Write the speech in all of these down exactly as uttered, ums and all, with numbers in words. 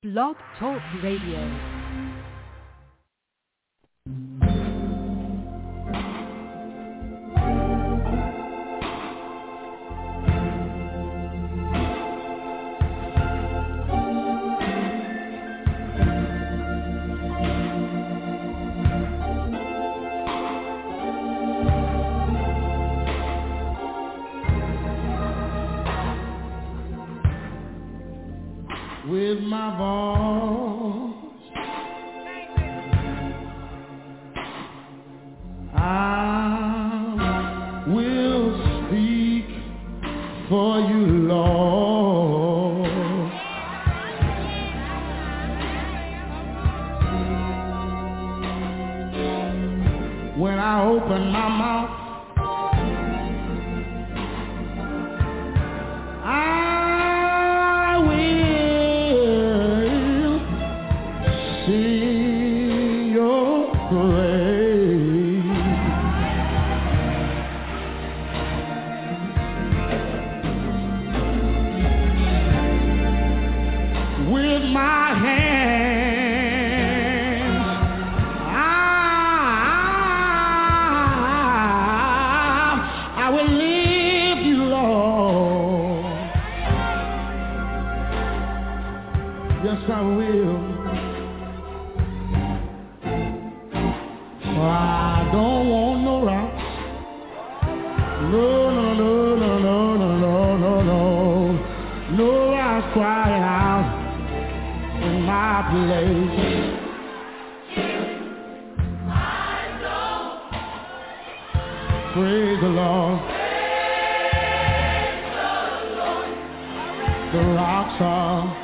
Blog Talk Radio. With my voice, I will speak for you, Lord. When I open my mouth, I will. Oh, I don't want no rocks. No, no, no, no, no, no, no, no, no. No rocks crying out in my place. Praise the Lord. Praise the Lord. The rocks are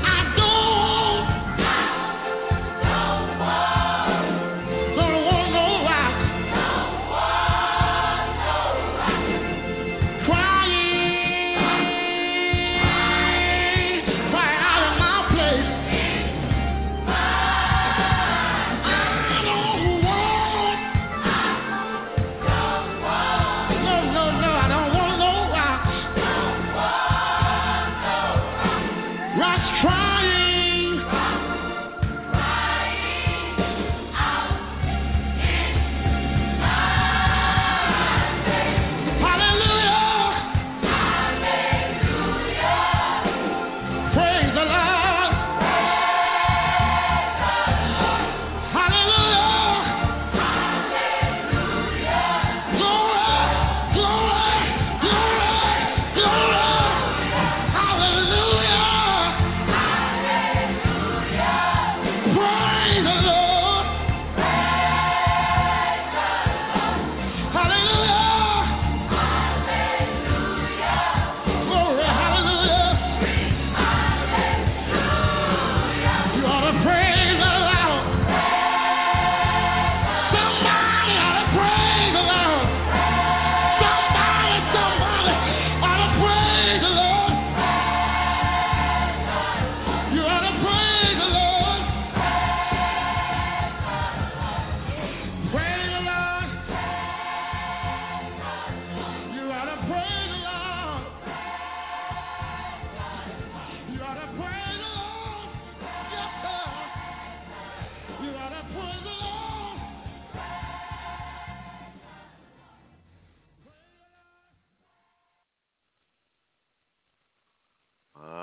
no, no.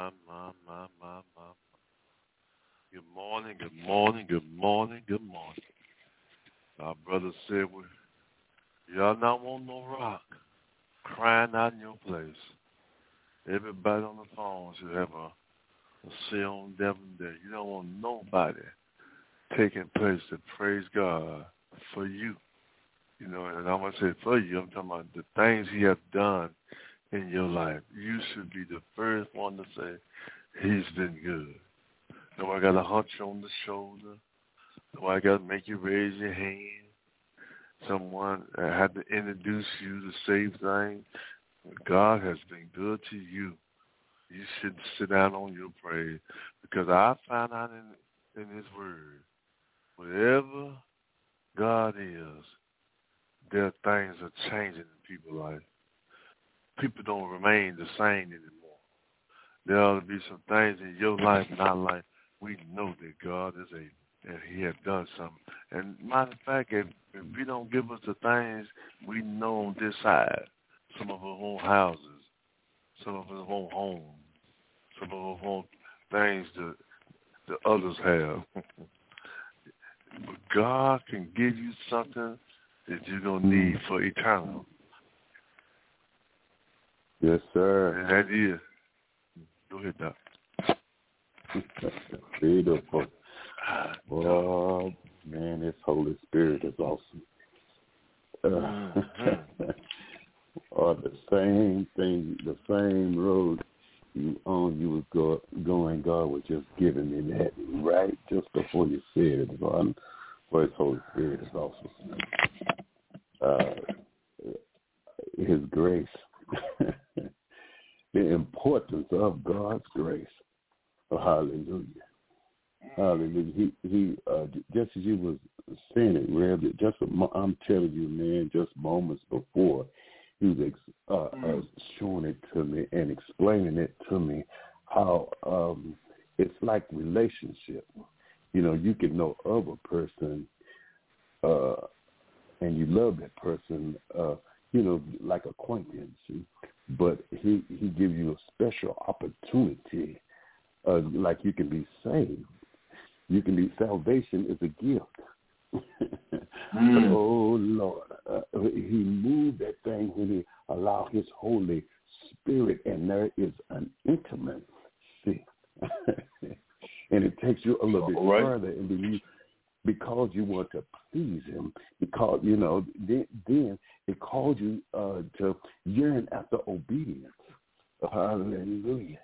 my, my, my, my, my. Good morning, good morning, good morning, good morning. Our brother said, we, y'all not want no rock crying out in your place. Everybody on the phone should have a, a say on Devin Day. You don't want nobody taking place to praise God for you. You know, and I'm going to say for you, I'm talking about the things he has done in your life. You should be the first one to say, he's been good. Nobody got to hunch you on the shoulder. Nobody got to make you raise your hand. Someone had to introduce you to save things. God has been good to you. You should sit down on your praise, because I found out in, in his word, wherever God is, there are things are changing in people's life. People don't remain the same anymore. There ought to be some things in your life and our life. We know that God is able, and he has done something. And matter of fact, if, if he don't give us the things we know on this side, some of us want houses, some of us want homes, some of us want things that the others have. But God can give you something that you're going to need for eternal. Yes, sir. And that is. Go ahead, Doc. Beautiful. Oh, man, this Holy Spirit is awesome. Uh, mm-hmm. Or the same thing, the same road you on you was go, going, God was just giving me that right just before you said it. God, for his Holy Spirit is awesome. Uh, his grace. The importance of God's grace. Oh, hallelujah. Hallelujah. He, he uh, just as you was saying it, Rev, just I'm telling you, man, just moments before, he was uh, uh, showing it to me and explaining it to me how um, it's like relationship. You know, you can know of a person uh, and you love that person, uh, you know, like acquaintance, but he, he gives you a special opportunity, uh, like you can be saved. You can be, salvation is a gift. mm. Oh, Lord. Uh, he moved that thing when he allowed his Holy Spirit, and there is an intimacy. And it takes you a little bit right. further, and then you, because you want to please him, because, you know, then, then it calls you uh, to yearn after obedience. Hallelujah.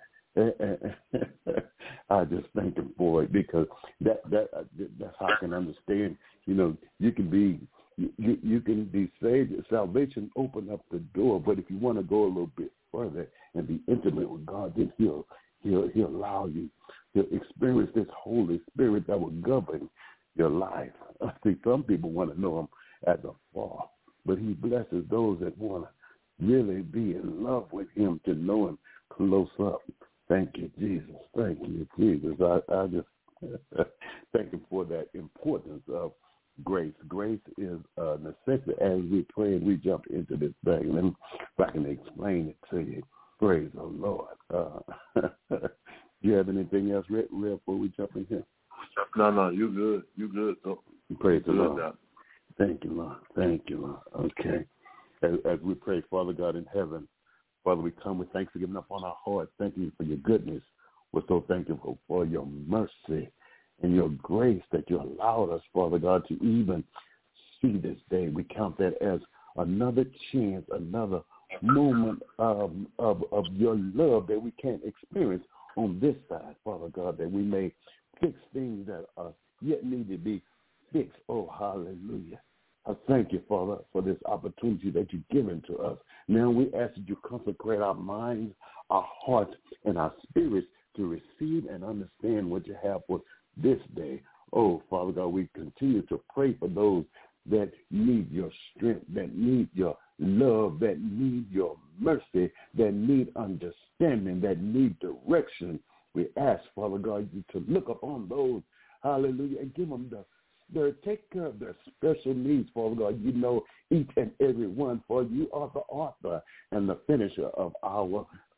I just thank him for it, because that that that's how I can understand. You know, you can be you you can be saved. Salvation open up the door, but if you want to go a little bit further and be intimate with God, then he'll he'll he'll allow you to experience this Holy Spirit that will govern your life. I think some people want to know him as a far, but he blesses those that want to really be in love with him, to know him close up. Thank you, Jesus. Thank you, Jesus. I, I just thank him for that importance of grace. Grace is a necessity. As we pray and we jump into this thing, and if I can explain it to you, praise the Lord. Uh, do you have anything else, Red, Red, before we jump in here? No, no, you good. You good, though. Praise the Lord. Lord. Thank you, Lord. Thank you, Lord. Okay. As, as we pray, Father God in heaven, Father, we come with thanksgiving up on our hearts. Thank you for your goodness. We're so thankful for your mercy and your grace that you allowed us, Father God, to even see this day. We count that as another chance, another moment of, of, of your love that we can't experience on this side, Father God, that we may fix things that are yet need to be fixed. Oh, hallelujah. I thank you, Father, for this opportunity that you've given to us. Now we ask that you consecrate our minds, our hearts, and our spirits to receive and understand what you have for this day. Oh, Father God, we continue to pray for those that need your strength, that need your love, that need your mercy, that need understanding, that need direction. We ask, Father God, you to look upon those, hallelujah, and give them the They take care of their special needs, Father God. You know each and every one, for you are the author and the finisher of our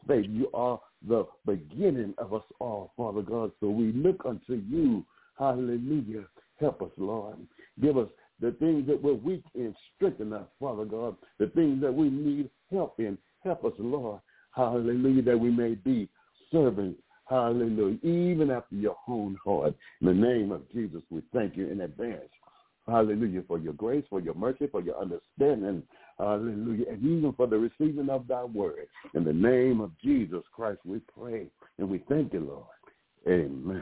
faith. You are the beginning of us all, Father God. So we look unto you. Hallelujah. Help us, Lord. Give us the things that we're weak in. Strengthen us, Father God. The things that we need help in. Help us, Lord. Hallelujah, that we may be servants. Hallelujah. Even after your own heart. In the name of Jesus, we thank you in advance. Hallelujah, for your grace, for your mercy, for your understanding. Hallelujah. And even for the receiving of thy word. In the name of Jesus Christ, we pray. And we thank you, Lord. Amen.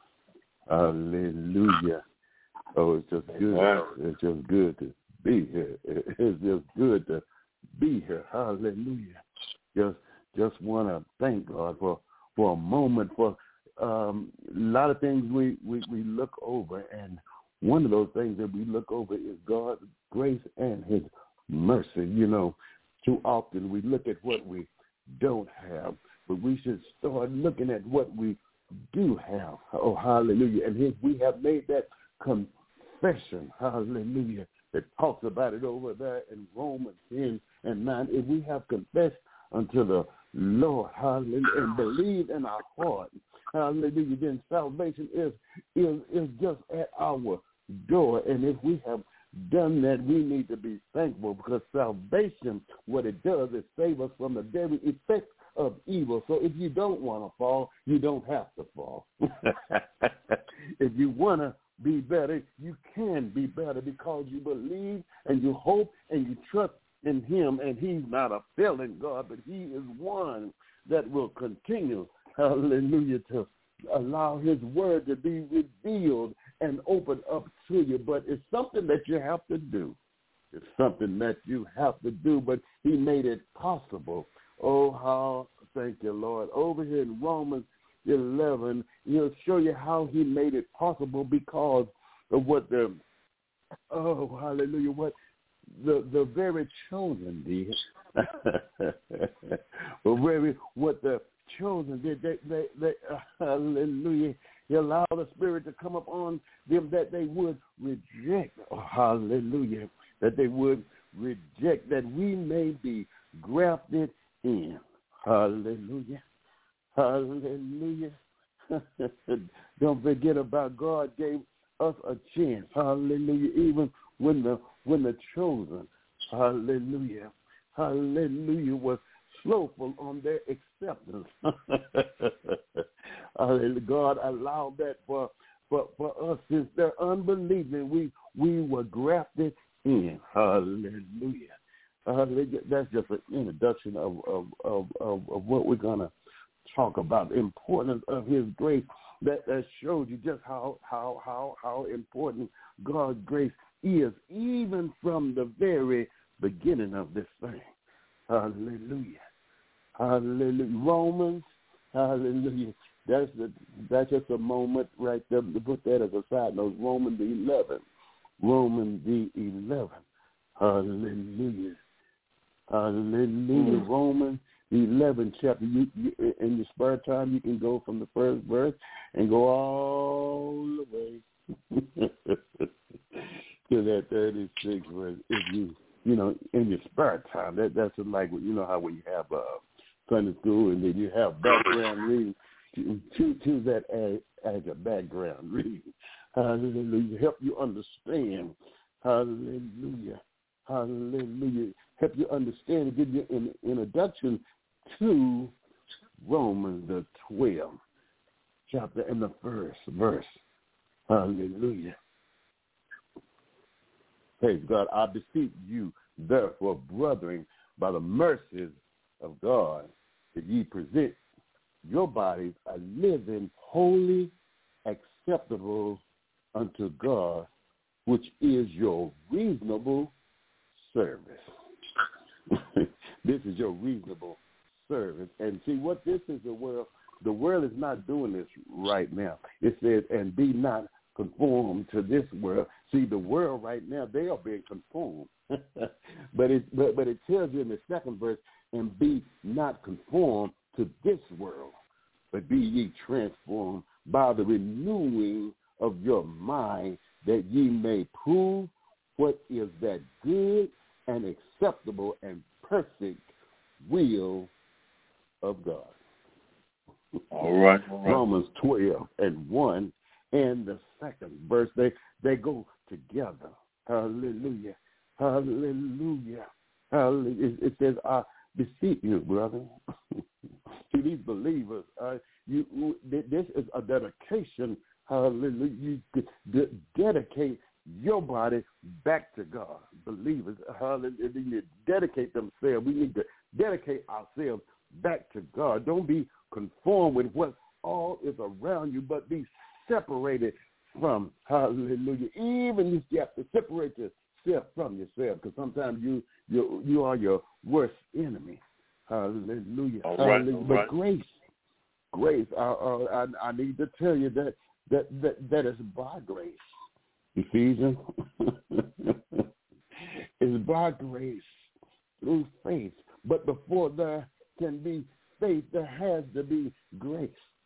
Hallelujah. Oh, it's just good. It's just good to be here. It's just good to be here. Hallelujah. Just just want to thank God for, for a moment, for um, a lot of things we, we, we look over, and one of those things that we look over is God's grace and his mercy. You know, too often we look at what we don't have, but we should start looking at what we do have. Oh, hallelujah. And if we have made that confession, hallelujah, that talks about it over there in Romans ten and nine, if we have confessed unto the Lord, hallelujah, and believe in our heart, hallelujah, then salvation is, is, is just at our door. And if we have done that, we need to be thankful, because salvation, what it does is save us from the very effects of evil. So if you don't want to fall, you don't have to fall. If you want to be better, you can be better, because you believe and you hope and you trust in him, and he's not a failing God, but he is one that will continue, hallelujah, to allow his word to be revealed and open up to you. But it's something that you have to do. It's something that you have to do, but he made it possible. Oh, how, thank you, Lord. Over here in Romans eleven, he'll show you how he made it possible, because of what the, oh, hallelujah, what the the very chosen did. But very, what the chosen did, they, they, they, uh, hallelujah, he allowed the Spirit to come upon them that they would reject, oh, hallelujah, that they would reject, that we may be grafted in. Hallelujah. Hallelujah. Don't forget about God gave us a chance. Hallelujah. Even when the when the chosen, hallelujah, hallelujah, was slowful on their acceptance. Hallelujah. God allowed that for, for, for us, since they're unbelieving, we we were grafted in. Hallelujah. Uh, that's just an introduction of, of, of, of, of what we're going to talk about, the importance of his grace. That, that shows you just how, how, how, how important God's grace is, even from the very beginning of this thing. Hallelujah. Hallelujah. Romans, hallelujah. That's, the, that's just a moment right there to put that as a side note. Romans the eleven. Romans the eleven. Hallelujah. Hallelujah. Mm. Romans the eleventh chapter. You, you, in your spare time, you can go from the first verse and go all the way to that thirty-sixth verse. If you, you know, in your spare time, that that's like, you know how when you have uh, Sunday school and then you have background reading, choose, choose that as, as a background reading. Hallelujah. Help you understand. Hallelujah. Hallelujah. Help you understand and give you an introduction to Romans the twelfth chapter and the first verse. Hallelujah. Praise God. I beseech you, therefore, brethren, by the mercies of God, that ye present your bodies a living, holy, acceptable unto God, which is your reasonable service. This is your reasonable service. And see, what this is, the world, the world is not doing this right now. It says, and be not conformed to this world. See, the world right now, they are being conformed. but, it, but, but it tells you in the second verse, and be not conformed to this world, but be ye transformed by the renewing of your mind, that ye may prove what is that good and acceptable and perfect will of God. All right, all right. Romans twelve and one and the second verse, they, they go together. Hallelujah. Hallelujah. Hallelujah. It, it says, I beseech you, brother. To these believers, uh, you, this is a dedication. Hallelujah. You de- dedicate your body back to God. Believers, hallelujah. They need to dedicate themselves. We need to dedicate ourselves back to God. Don't be conformed with what all is around you, but be separated from, hallelujah. Even you have to separate yourself from yourself, because sometimes you you you are your worst enemy. Hallelujah. All right, hallelujah. all But right. grace, grace. I, I I need to tell you that that that, that is by grace. Ephesians is by grace through faith. But before there can be faith, there has to be grace.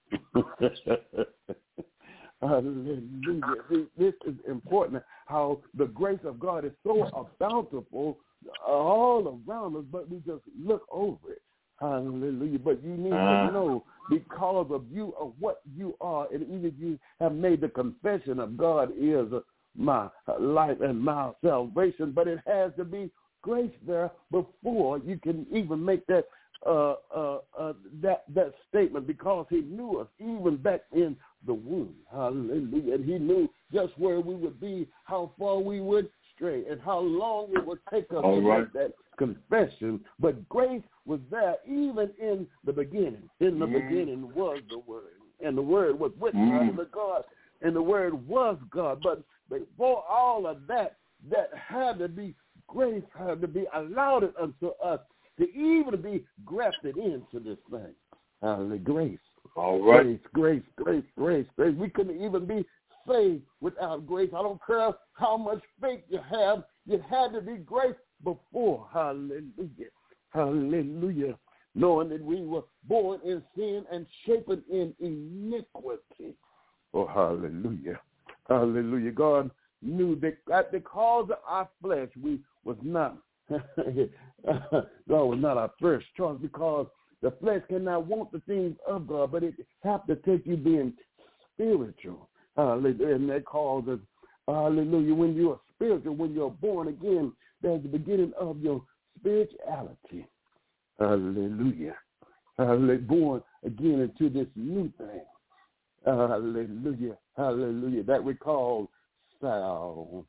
Hallelujah. See, this is important, how the grace of God is so bountiful all around us, but we just look over it. Hallelujah. But you need uh. to know, because of you, of what you are, and even if you have made the confession of God is my life and my salvation, but it has to be grace there before you can even make that uh, uh, uh, that that statement, because he knew us even back in the womb. Hallelujah. And he knew just where we would be, how far we would stray, and how long it would take us All to right. make that confession. But grace was there even in the beginning. In the Mm. beginning was the Word, and the Word was with Mm. God, and the God, and the Word was God. But before all of that, that had to be grace, had to be allowed it unto us to even be grafted into this thing. Hallelujah. Grace. All right. Grace, grace, grace, grace, grace. We couldn't even be saved without grace. I don't care how much faith you have. It had to be grace before. Hallelujah. Hallelujah. Knowing that we were born in sin and shapen in iniquity. Oh, hallelujah. Hallelujah. God knew that because of our flesh, we was not, God was not our first choice, because the flesh cannot want the things of God, but it have to take you being spiritual. Hallelujah. And that causes, hallelujah, when you are spiritual, when you're born again, there's the beginning of your spirituality. Hallelujah. Hallelujah. Born again into this new thing. Hallelujah. Hallelujah. That we call salvation.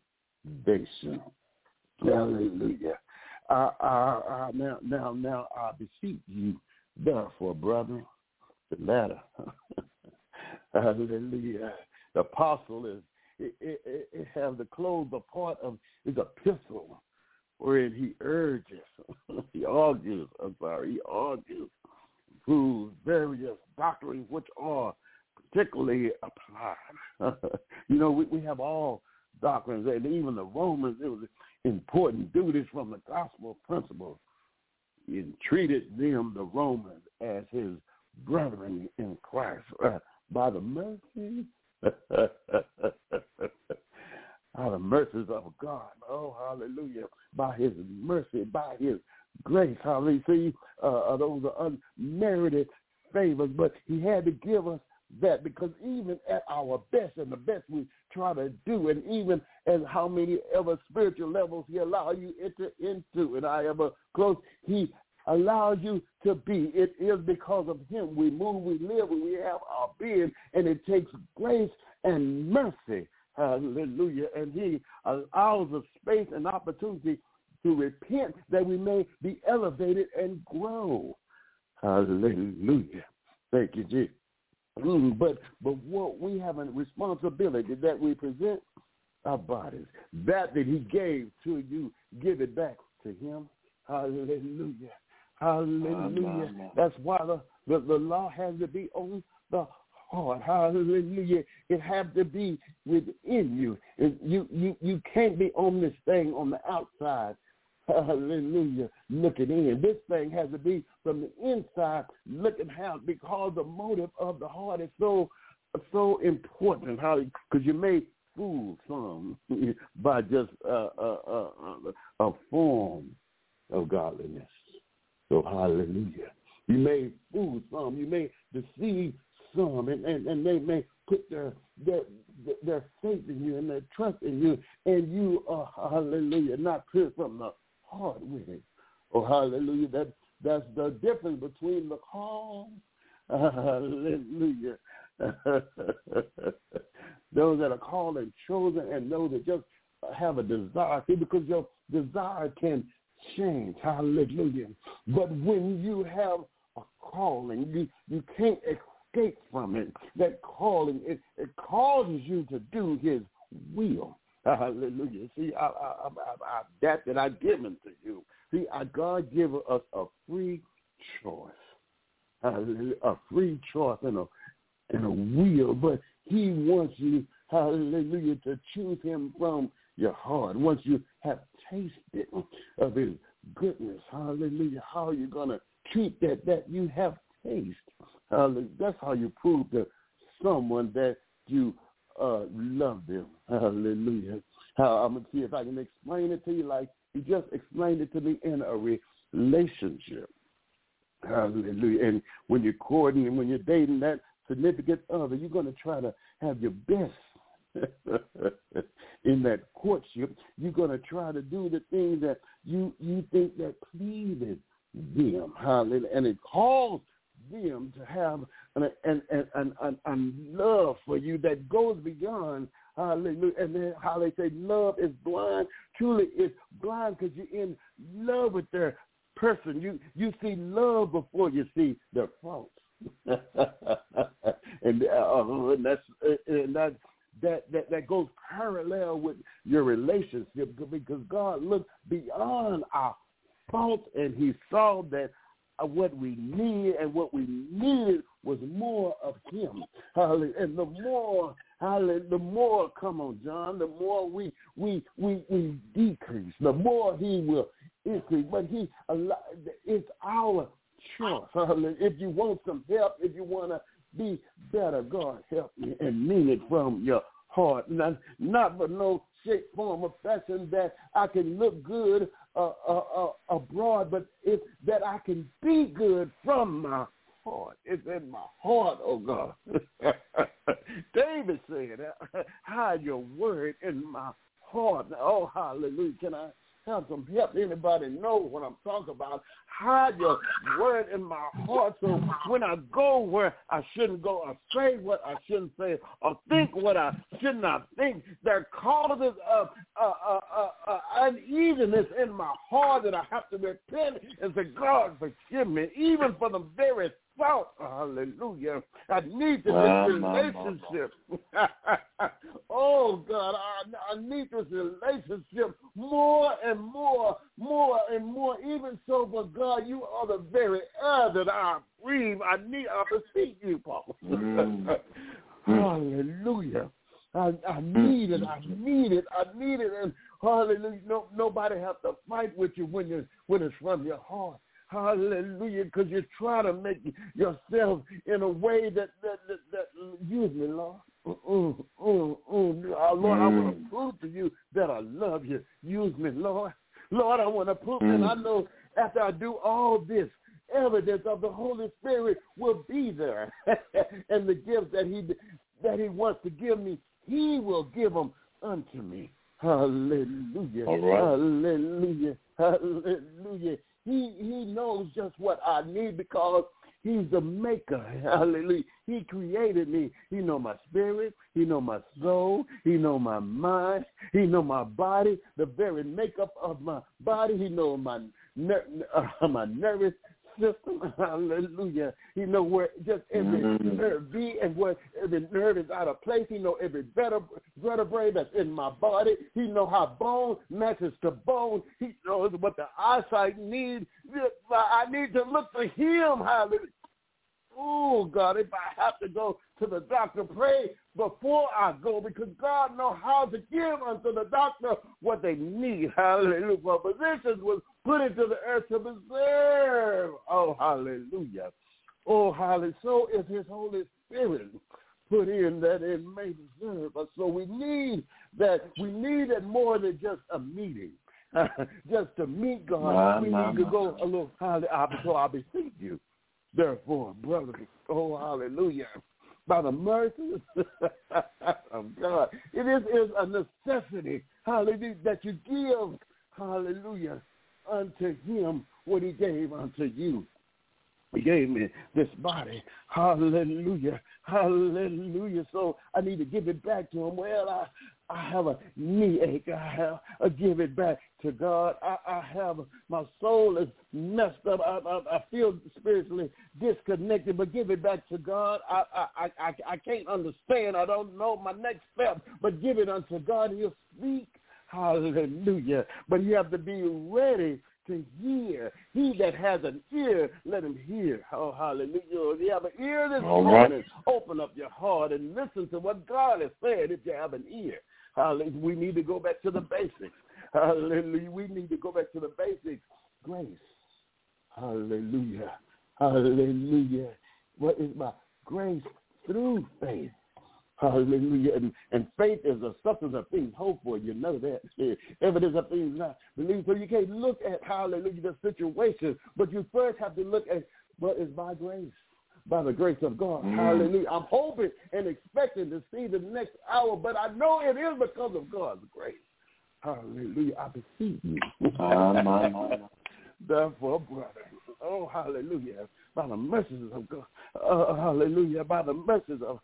Hallelujah. I, I, I, now, now, now, I beseech you, therefore, brother, the latter. Hallelujah. The apostle is, it, it, it has the close the part of his epistle, wherein he urges, he argues, I'm sorry, he argues, proves various doctrines which are particularly applied. You know, we, we have all doctrines, and even the Romans, it was important duties from the gospel principles. He treated them, the Romans, as his brethren in Christ. Uh, by the mercy, by the mercies of God. Oh, hallelujah. By his mercy, by his grace. Hallelujah. See, uh, those are unmerited favors, but he had to give us that, because even at our best and the best we try to do, and even as how many ever spiritual levels he allows you enter into, and I ever close, he allows you to be. It is because of him we move, we live, and we have our being, and it takes grace and mercy. Hallelujah. And he allows us space and opportunity to repent, that we may be elevated and grow. Hallelujah. Thank you, Jesus. Mm, but but what we have a responsibility that we present our bodies, that that he gave to you, give it back to him. Hallelujah. Hallelujah. Uh, That's why the, the, the law has to be on the heart. Hallelujah. It has to be within you. It, you, you. You can't be on this thing on the outside. Hallelujah. Looking in. This thing has to be from the inside looking out, because the motive of the heart is so so important. How? Because you may fool some by just uh, uh, uh, a form of godliness. So hallelujah. You may fool some. You may deceive some, and, and, and they may put their, their their faith in you and their trust in you, and you are, hallelujah, not pure from the heart with it. Oh, hallelujah. That, that's the difference between the call, hallelujah, those that are called and chosen, and those that just have a desire. See, because your desire can change, hallelujah. But when you have a calling, you, you can't escape from it. That calling, it, it causes you to do his will. Hallelujah. See, I, I, I, I, that that I've given to you. See, our God gave us a free choice. Hallelujah. A free choice and a, and a will. But he wants you, hallelujah, to choose him from your heart. Once you have tasted of his goodness, hallelujah, how are you going to treat that that you have tasted? Hallelujah. That's how you prove to someone that you uh, love them. Hallelujah. How, I'm going to see if I can explain it to you like he just explained it to me in a relationship. Hallelujah. And when you're courting and when you're dating that significant other, you're going to try to have your best in that courtship. You're going to try to do the things that you, you think that pleases them. Hallelujah. And it calls them to have an, an, an, an, an, an love for you that goes beyond, hallelujah. And then how they say love is blind. Truly it's blind because you're in love with their person. You you see love before you see their faults. and, uh, and that's and that, that that that goes parallel with your relationship, because God looked beyond our faults and he saw that uh, what we need and what we needed was more of him. Hallelujah. And the more Hallelujah. The more, come on, John, the more we we we, we decrease, the more he will increase. But he it's our choice. Hallelujah. If you want some help, if you want to be better, God help me and mean it from your heart. Not, not for no shape, form, or fashion that I can look good uh, uh, uh, abroad, but it's that I can be good from my heart. It's in my heart, oh God. David said, hide your word in my heart. Oh, hallelujah. Can I have some help? Anybody know what I'm talking about? Hide your word in my heart so when I go where I shouldn't go, or say what I shouldn't say, or think what I should not think, there causes of uh, uh, uh, uh, uneasiness in my heart that I have to repent and say, God, forgive me, even for the very thought. Hallelujah. I need this uh, relationship. Oh, God, I, I need this relationship more and more, more and more. Even so, for God, you are the very air that I breathe. I need, I beseech you, Paul. Mm. Hallelujah. I, I need it. I need it. I need it. And hallelujah. No, nobody has to fight with you when, you, when it's from your heart. Hallelujah, because you try to make yourself in a way that, that, that, that use me, Lord. Mm, mm, mm. Oh, Lord, I want to prove to you that I love you. Use me, Lord. Lord, I want to prove, mm. and I know after I do all this, evidence of the Holy Spirit will be there. And the gifts that he that he wants to give me, he will give them unto me. Hallelujah. All right. Hallelujah. Hallelujah. He he knows just what I need because he's the maker. Hallelujah. He created me. He know my spirit. He know my soul. He know my mind. He know my body, the very makeup of my body. He know my ner- uh, my nervous system. Hallelujah. He know where just every mm-hmm. nerve be and where every nerve is out of place. He know every vertebrae that's in my body. He know how bone matches to bone. He knows what the eyesight needs. I need to look to him. Hallelujah. Oh, God, if I have to go to the doctor, pray before I go, because God knows how to give unto the doctor what they need. Hallelujah. For physicians was put into the earth to preserve. Oh, hallelujah. Oh, hallelujah. So is his Holy Spirit put in that it may preserve us. So we need that. We need it more than just a meeting. just to meet God. Nah, we nah, need to nah. go a little higher. So I beseech you. Therefore, brothers, oh, hallelujah, by the mercy of God, it is, is a necessity, hallelujah, that you give, hallelujah, unto him what he gave unto you. He gave me this body. Hallelujah. Hallelujah. So I need to give it back to him. Well, I, I have a knee ache. I have I give it back to God. I, I have my soul is messed up. I, I, I feel spiritually disconnected, but give it back to God. I, I, I, I can't understand. I don't know my next step, but give it unto God. He'll speak. Hallelujah. But you have to be ready to hear. He that has an ear, let him hear. Oh, hallelujah. If you have an ear this All morning, right. open up your heart and listen to what God has said if you have an ear. Hallelujah. We need to go back to the basics. Hallelujah. We need to go back to the basics. Grace. Hallelujah. Hallelujah. What is my grace through faith? Hallelujah. And, and faith is a substance of things hoped for. You know that. Evidence of things not believed. So you can't look at, hallelujah, the situation, but you first have to look at what is by grace, by the grace of God. Mm. Hallelujah. I'm hoping and expecting to see the next hour, but I know it is because of God's grace. Hallelujah. I beseech you. Uh, my, my. Therefore, brother, oh, hallelujah, by the mercies of God, uh, hallelujah, by the mercies of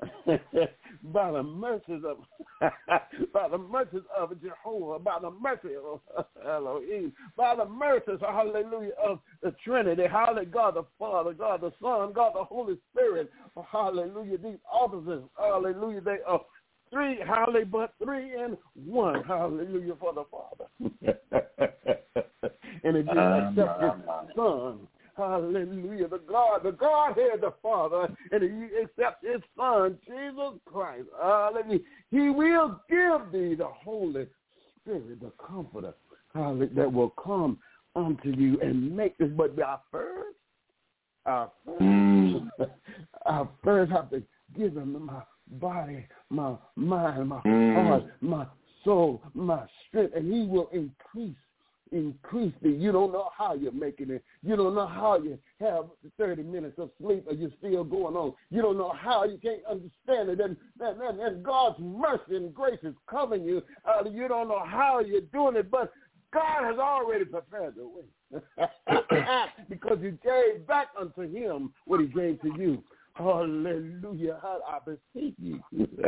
by the mercies of by the mercies of Jehovah, by the mercy of Elohim, by the mercies, hallelujah, of the Trinity, hallelujah, God the Father, God the Son, God the Holy Spirit, hallelujah, these offices, hallelujah, they are three, hallelujah, but three in one, hallelujah, for the Father. And if you um, accept his Son, hallelujah, the God, the Godhead, the Father, and if you accept his Son, Jesus Christ, hallelujah, he will give thee the Holy Spirit, the Comforter, hallelujah, that will come unto you and make this. But our first, our first, mm. our first have to give him my body, my mind, my mm. heart, my soul, my strength, and he will increase increase the, you don't know how you're making it. You don't know how you have thirty minutes of sleep or you're still going on. You don't know how, you can't understand it. And, and, and, and God's mercy and grace is covering you. Uh, you don't know how you're doing it, but God has already prepared the way. Because you gave back unto him what he gave to you. Hallelujah. I beseech you.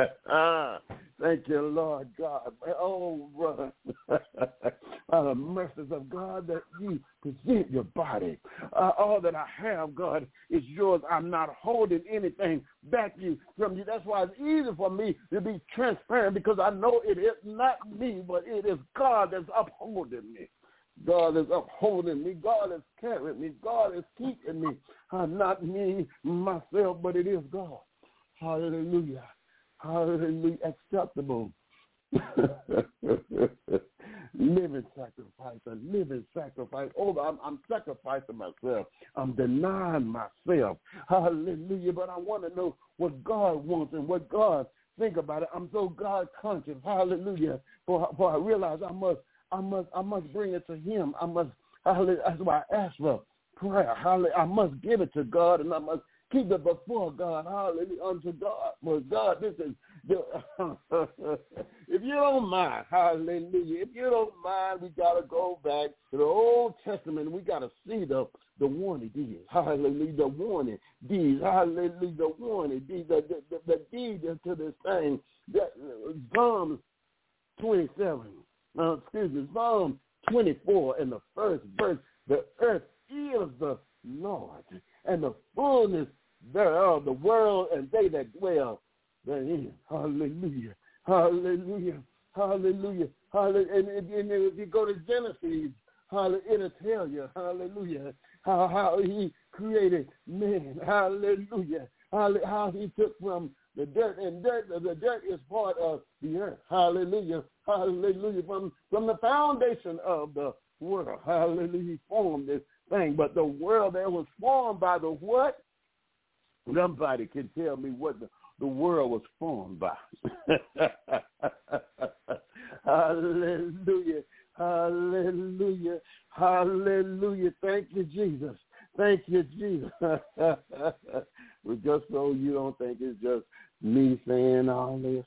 Thank you, Lord God. Oh, brother. By the mercies of God that you present your body. Uh, all that I have, God, is yours. I'm not holding anything back you from you. That's why it's easy for me to be transparent, because I know it is not me, but it is God that's upholding me. God is upholding me. God is carrying me. God is keeping me. Uh, not me, myself, but it is God. Hallelujah. Hallelujah. Acceptable. Living sacrifice, a living sacrifice. Oh, I'm, I'm sacrificing myself. I'm denying myself. Hallelujah. But I want to know what God wants and what God think about it. I'm so God conscious. Hallelujah. For, for I realize I must I must I must bring it to him. I must, hallelujah, that's why I ask for prayer. Hallelujah. I must give it to God, and I must keep it before God. Hallelujah, unto God. For God, this is, if you don't mind, hallelujah, if you don't mind, we got to go back to the Old Testament. We got to see the, the warning deeds. Hallelujah, the warning deeds. Hallelujah, the warning deeds, the, the, the, the deed to this thing. That, Psalms twenty-seven. Uh, excuse me, Psalm twenty-four in the first verse, the earth is the Lord, and the fullness thereof, the world and they that dwell therein. Hallelujah, hallelujah, hallelujah, hallelujah. And, and, and if you go to Genesis, hallelujah, it'll tell you, hallelujah, how, how he created man, hallelujah, how he took from the dirt, and dirt, the dirt is part of the earth. Hallelujah. Hallelujah. From, from the foundation of the world. Hallelujah. He formed this thing. But the world that was formed by the what? Somebody can tell me what the, the world was formed by. Hallelujah. Hallelujah. Hallelujah. Thank you, Jesus. Thank you, Jesus. Well, just so you don't think it's just me saying all this.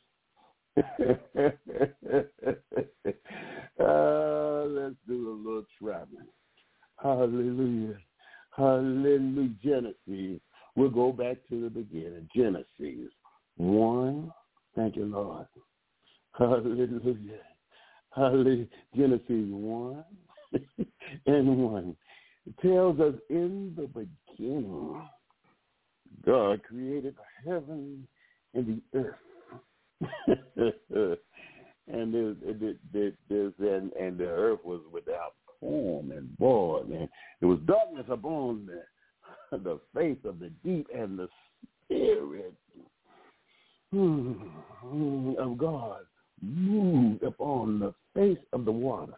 uh, let's do a little traveling. Hallelujah. Hallelujah. Genesis. We'll go back to the beginning. Genesis one. Thank you, Lord. Hallelujah. Hallelujah. Genesis one and one. It tells us in the beginning, God created the heaven and the earth. and there's, there's, there's, and, and the earth was without form and void. And there was darkness upon the, the face of the deep, and the Spirit hmm, of God moved upon the face of the water.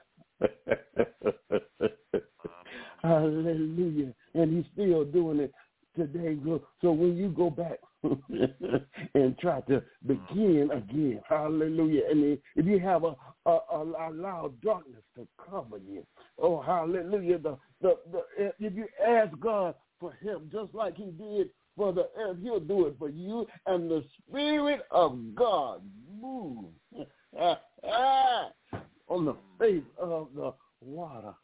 Hallelujah. And he's still doing it today. So when you go back and try to begin again, hallelujah, and if you have a, a, a allow darkness to cover you, oh, hallelujah, the, the, the, if you ask God for him, just like he did for the earth, he'll do it for you, and the Spirit of God moves on the face of the water.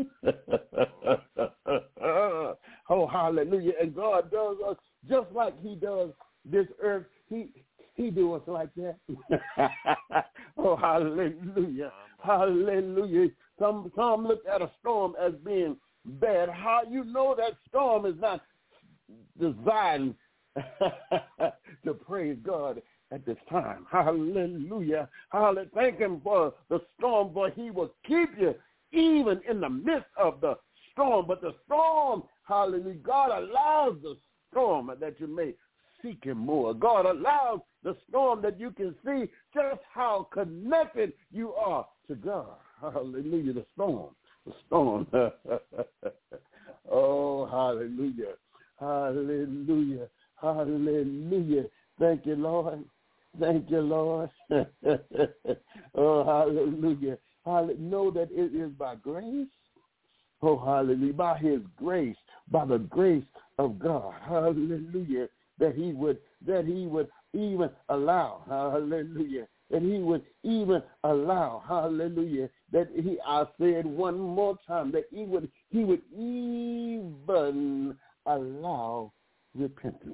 Oh, hallelujah. And God does us just like he does this earth. He he do us like that. Oh, hallelujah. Hallelujah. Some some look at a storm as being bad. How you know that storm is not designed to praise God at this time. Hallelujah. Hallelujah. Thank him for the storm, for he will keep you even in the midst of the storm. But the storm, hallelujah, God allows the storm that you may seek him more. God allows the storm that you can see just how connected you are to God. Hallelujah, the storm, the storm. Oh, hallelujah, hallelujah, hallelujah. Thank you, Lord. Thank you, Lord. Oh, hallelujah. Hallelujah. Know that it is by grace. Oh, hallelujah. By his grace, by the grace of God. Hallelujah. That he would, that he would even allow. Hallelujah. That he would even allow. Hallelujah. That he, I said one more time, that he would, he would even allow repentance.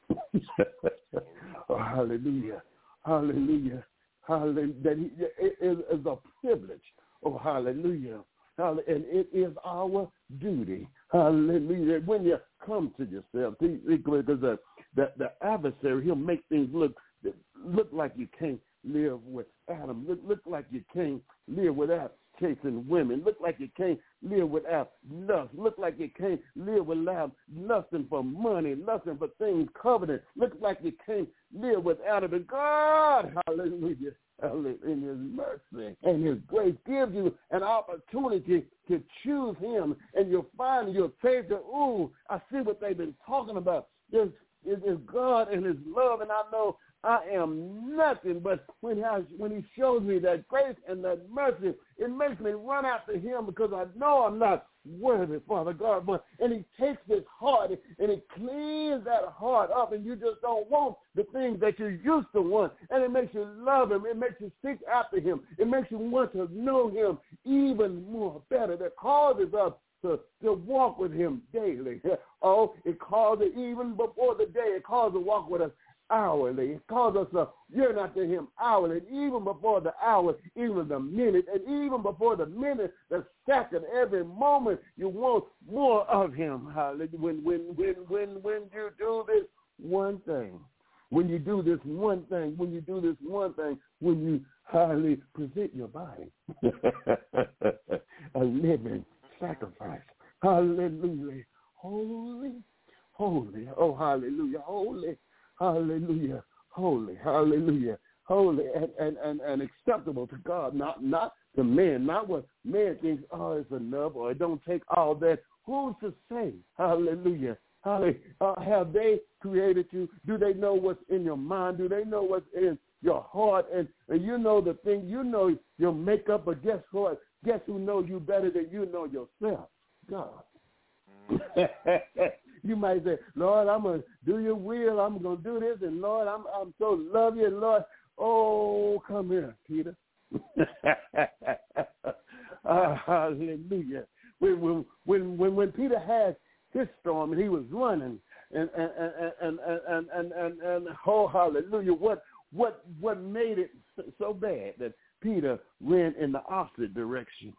Oh, hallelujah. Hallelujah. Hallelujah. That he, it is, is a privilege. Oh, hallelujah. And it is our duty. Hallelujah. When you come to yourself, because the, the, the adversary, he'll make things look look like you can't live with Adam. Look, look like you can't live without chasing women. Look like you can't live without lust. Look like you can't live without lusting for money, lusting for things coveted. Look like you can't live without it. But God, hallelujah, hallelujah, in his mercy and his grace gives you an opportunity to choose him, and you'll find you'll say to, ooh, I see what they've been talking about. There's, there's God and his love, and I know I am nothing, but when he, has, when he shows me that grace and that mercy, it makes me run after him because I know I'm not worthy, Father God. But and he takes this heart and he cleans that heart up, and you just don't want the things that you used to want, and it makes you love him. It makes you seek after him. It makes you want to know him even more better. That causes us to, to walk with him daily. Oh, it calls it even before the day. It calls to walk with us hourly. It calls us to yearn after him hourly, and even before the hour, even the minute, and even before the minute, the second, every moment, you want more of him. Hallelujah. When, when, when, when, when you do this one thing, when you do this one thing, when you do this one thing, when you highly present your body, a living sacrifice. Hallelujah. Holy, holy, oh, hallelujah, holy, hallelujah, holy, hallelujah, holy, and, and, and, and acceptable to God, not not to man, not what man thinks, oh, it's enough, or it don't take all that. Who's to say? Hallelujah. Hallelujah. Uh, have they created you? Do they know what's in your mind? Do they know what's in your heart? And, and you know the thing, you know your makeup, but guess what? Guess who knows you better than you know yourself? God. You might say, Lord, I'm going to do your will. I'm going to do this. And, Lord, I'm I'm so love you. And, Lord, oh, come here, Peter. uh, hallelujah. When, when, when, when, when Peter had his storm and he was running, and, and, and, and, and, and, and, and oh, hallelujah, what, what, what made it so bad that Peter ran in the opposite direction?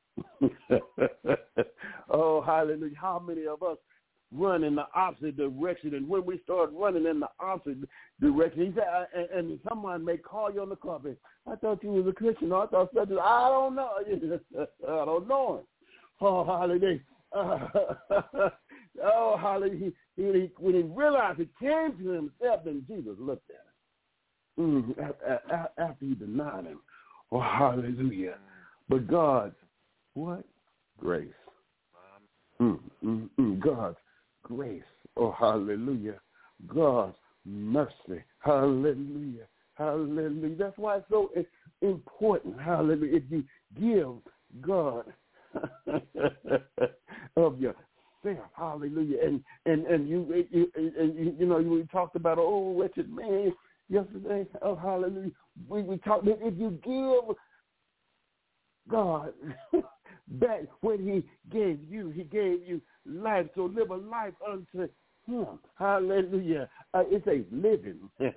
Oh, hallelujah. How many of us run in the opposite direction? And when we start running in the opposite direction, he said, and, and someone may call you on the carpet, I thought you was a Christian. I thought such. I don't know. I don't know him. Oh, hallelujah. Uh, oh, hallelujah. He, he, when he realized he came to himself, then Jesus looked at him mm, after he denied him. Oh, hallelujah. But God's what? Grace. Mm, mm, mm. God's grace. Oh, hallelujah. God's mercy. Hallelujah. Hallelujah. That's why it's so important. Hallelujah. If you give God of yourself, hallelujah, and and and you you, and you, you know we talked about an old wretched man yesterday. Oh, hallelujah. We we talked that if you give God back when He gave you, He gave you life. So live a life unto Him. Hallelujah. Uh, it's a living.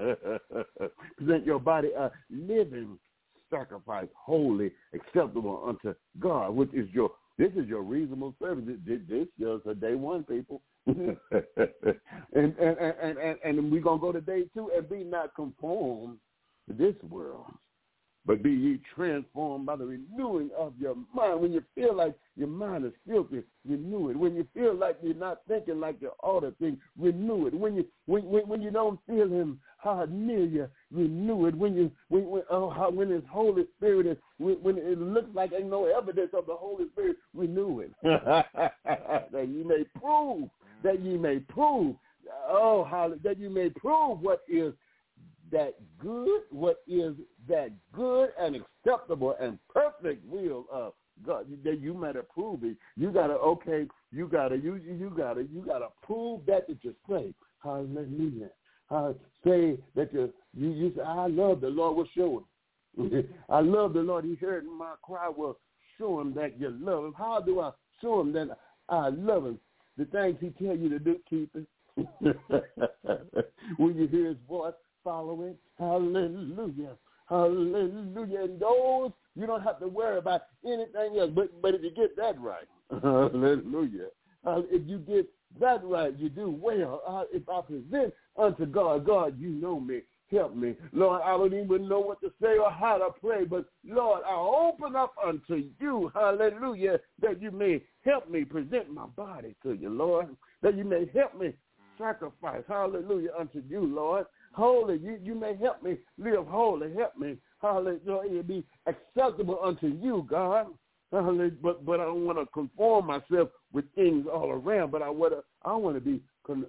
Present your body a living sacrifice, holy, acceptable unto God, which is your, this is your reasonable service. This is just a day one, people. and, and, and, and, and we're going to go to day two and be not conformed to this world, but be ye transformed by the renewing of your mind. When you feel like your mind is filthy, renew it. When you feel like you're not thinking like you ought to think, renew it. When you when when, when you don't feel Him how near you, renew it. When you when when, oh, how, when His Holy Spirit is when, when it looks like ain't no evidence of the Holy Spirit, renew it. That you may prove that you may prove oh how that you may prove what is that good, what is that good and acceptable and perfect will of God. That you might approve it. You gotta okay. You gotta you you gotta you gotta prove that that you say. Hallelujah. Uh, say that you you you say I love the Lord. Will show Him. I love the Lord. He heard my cry. Will show Him that you love Him. How do I show Him that I love Him? The things He tell you to do, keep it. When you hear His voice, follow it. Hallelujah. Hallelujah. And those, you don't have to worry about anything else. But but if you get that right, hallelujah. Uh, if you get that right, you do well. Uh, if I present unto God, God, you know me. Help me. Lord, I don't even know what to say or how to pray, but Lord, I open up unto you, hallelujah, that you may help me present my body to you, Lord, that you may help me sacrifice, hallelujah, unto you, Lord. Holy, you, you may help me live holy. Help me, hallelujah, be acceptable unto you, God. Hallelujah. But but I don't want to conform myself with things all around. But I want to I want to be con-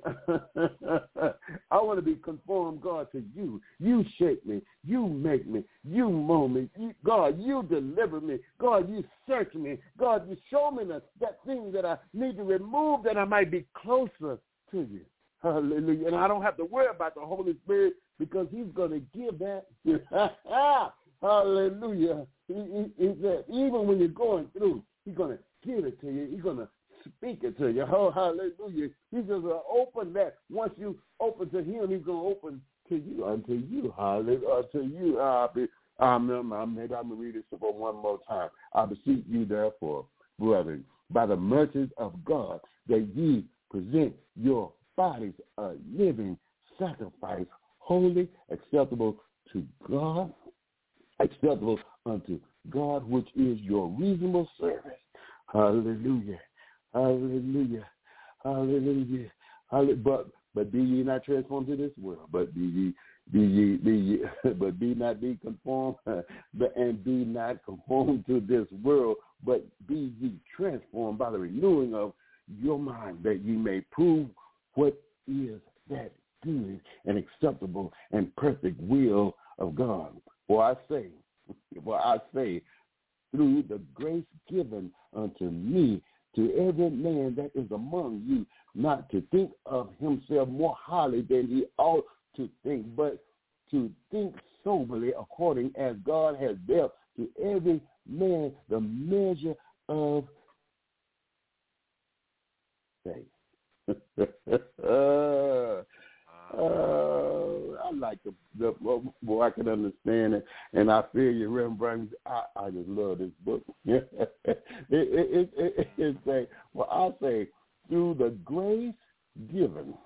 I want to be conformed, God, to you. You shape me. You make me. You mold me. You, God, you deliver me. God, you search me. God, you show me that, that thing that I need to remove that I might be closer to you. Hallelujah. And I don't have to worry about the Holy Spirit because He's going to give that. Hallelujah. He, he, he said, even when you're going through, He's going to give it to you. He's going to speak it to you. Oh, hallelujah. He's going to open that. Once you open to Him, He's going to open to you, unto you. Hallelujah. Unto you. I'll be, um, maybe I'm going to read this for one more time. I beseech you, therefore, brethren, by the mercies of God, that ye present your bodies a living sacrifice, holy, acceptable to God, acceptable unto God, which is your reasonable service. Hallelujah. Hallelujah. Hallelujah. Hallelujah. But but be ye not transformed to this world, but be ye be ye be ye but be not be conformed but and be not conformed to this world, but be ye transformed by the renewing of your mind, that ye may prove what is that good and acceptable and perfect will of God. For I say, for I say, through the grace given unto me, to every man that is among you not to think of himself more highly than he ought to think, but to think soberly according as God has dealt to every man the measure of faith. uh, uh, I like the, the boy, I can understand it, and I feel you, Reverend Brown. I, I just love this book. it, it, it, it, it say, well, I say, through the grace given,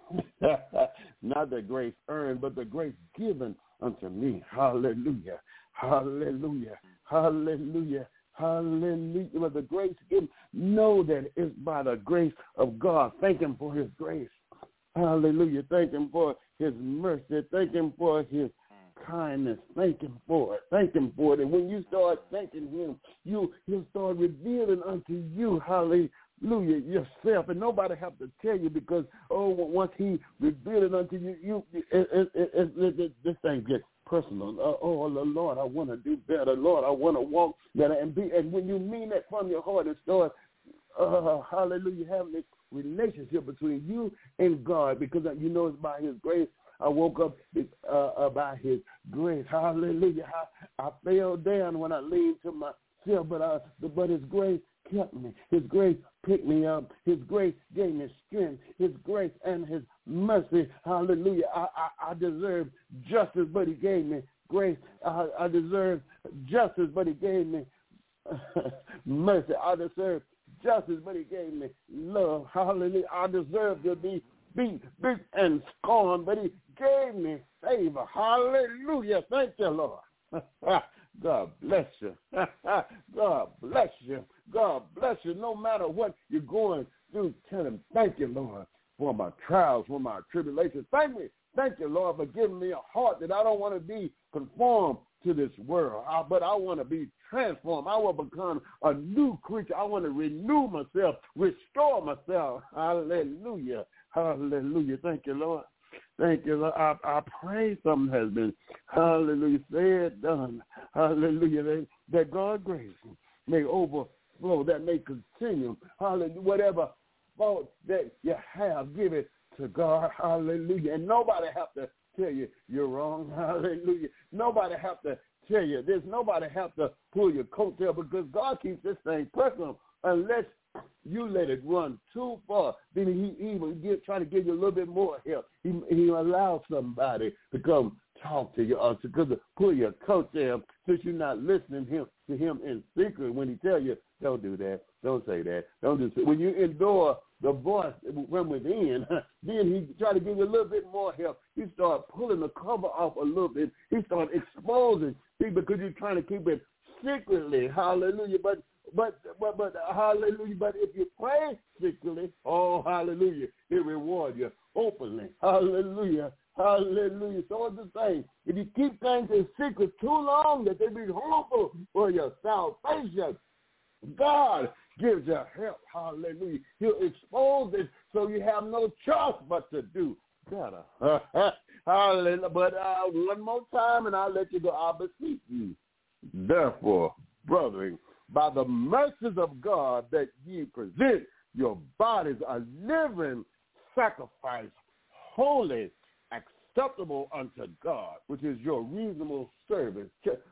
not the grace earned, but the grace given unto me. Hallelujah, hallelujah, hallelujah, hallelujah. But the grace given, know that it's by the grace of God. Thank him for his grace. Hallelujah. Thank him for his mercy. Thank him for his kindness. Thank him for it. Thank him for it. And when you start thanking him, you, he'll start revealing unto you, hallelujah, yourself. And nobody have to tell you because, oh, once he revealed it unto you, you it, it, it, it, it, this thing gets personal. Uh, oh, Lord, I want to do better. Lord, I want to walk better. And, be, and when you mean that from your heart, it starts, uh, hallelujah, having this relationship between you and God, because you know it's by his grace. I woke up uh, by his grace. Hallelujah. I, I fell down when I leaned to myself, but I, but his grace kept me. His grace picked me up. His grace gave me strength. His grace and his mercy. Hallelujah. I, I, I deserve justice, but he gave me grace. I, I deserve justice, but he gave me mercy. I deserve justice, but he gave me love. Hallelujah. I deserve to be beat, beat and scorned, but he gave me favor. Hallelujah. Thank you, Lord. God bless you. God bless you. God bless you. No matter what you're going through, tell him, thank you, Lord, for my trials, for my tribulations. Thank me. Thank you, Lord, for giving me a heart that I don't want to be conformed to this world, I, but I want to be transformed. I want to become a new creature. I want to renew myself, restore myself. Hallelujah. Hallelujah. Thank you, Lord. Thank you, Lord. I, I pray something has been, hallelujah, said, done. Hallelujah. That, that God's grace may overflow, that may continue. Hallelujah. Whatever fault that you have, give it to God. Hallelujah. And nobody have to tell you you're wrong. Hallelujah. Nobody have to tell you this. Nobody have to pull your coattail, because God keeps this thing personal unless you let it run too far. Then he even get, try to give you a little bit more help. He, he allows somebody to come talk to you or to, to pull your coattail since you're not listening him, to him in secret when he tell you, don't do that, don't say that, don't do that. When you endure the voice from within, then he try to give you a little bit more help. He start pulling the cover off a little bit. He start exposing things because you're trying to keep it secretly. Hallelujah. But but but but hallelujah. But if you pray secretly, oh hallelujah, he reward you openly. Hallelujah. Hallelujah. So it's the same. If you keep things in secret too long, that they be harmful for your salvation, God gives you help. Hallelujah. He'll expose it so you have no choice but to do better. Hallelujah. But uh, one more time and I'll let you go. I beseech you, therefore, brethren, by the mercies of God, that ye present your bodies a living sacrifice, holy, acceptable unto God, which is your reasonable service.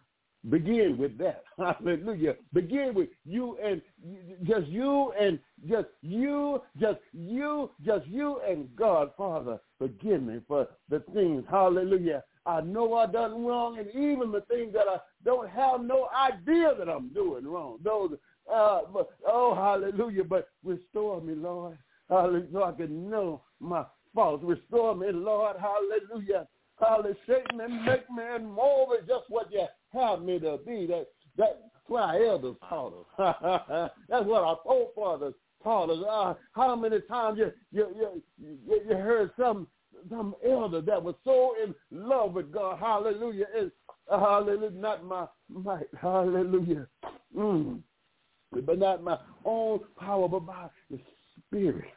Begin with that. Hallelujah. Begin with you and just you and just you, just you, just you and God. Father, forgive me for the things, hallelujah, I know I done wrong, and even the things that I don't have no idea that I'm doing wrong. Those, uh, but, oh, hallelujah, but restore me, Lord, hallelujah, so I can know my faults. Restore me, Lord, hallelujah. Hallelujah, shape me, make me, and mold me just what you have me to be. That, that's what our elders taught us. That's what our forefathers taught us. Uh, how many times you you you, you, you heard some some elder that was so in love with God, hallelujah, is uh, hallelujah, not my might, hallelujah, mm. but not my own power, but by the Spirit.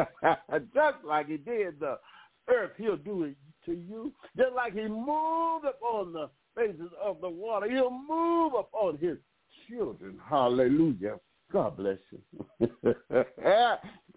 Just like he did the earth, he'll do it to you. Just like he moved upon the faces of the water, he'll move upon his children. Hallelujah. God bless you.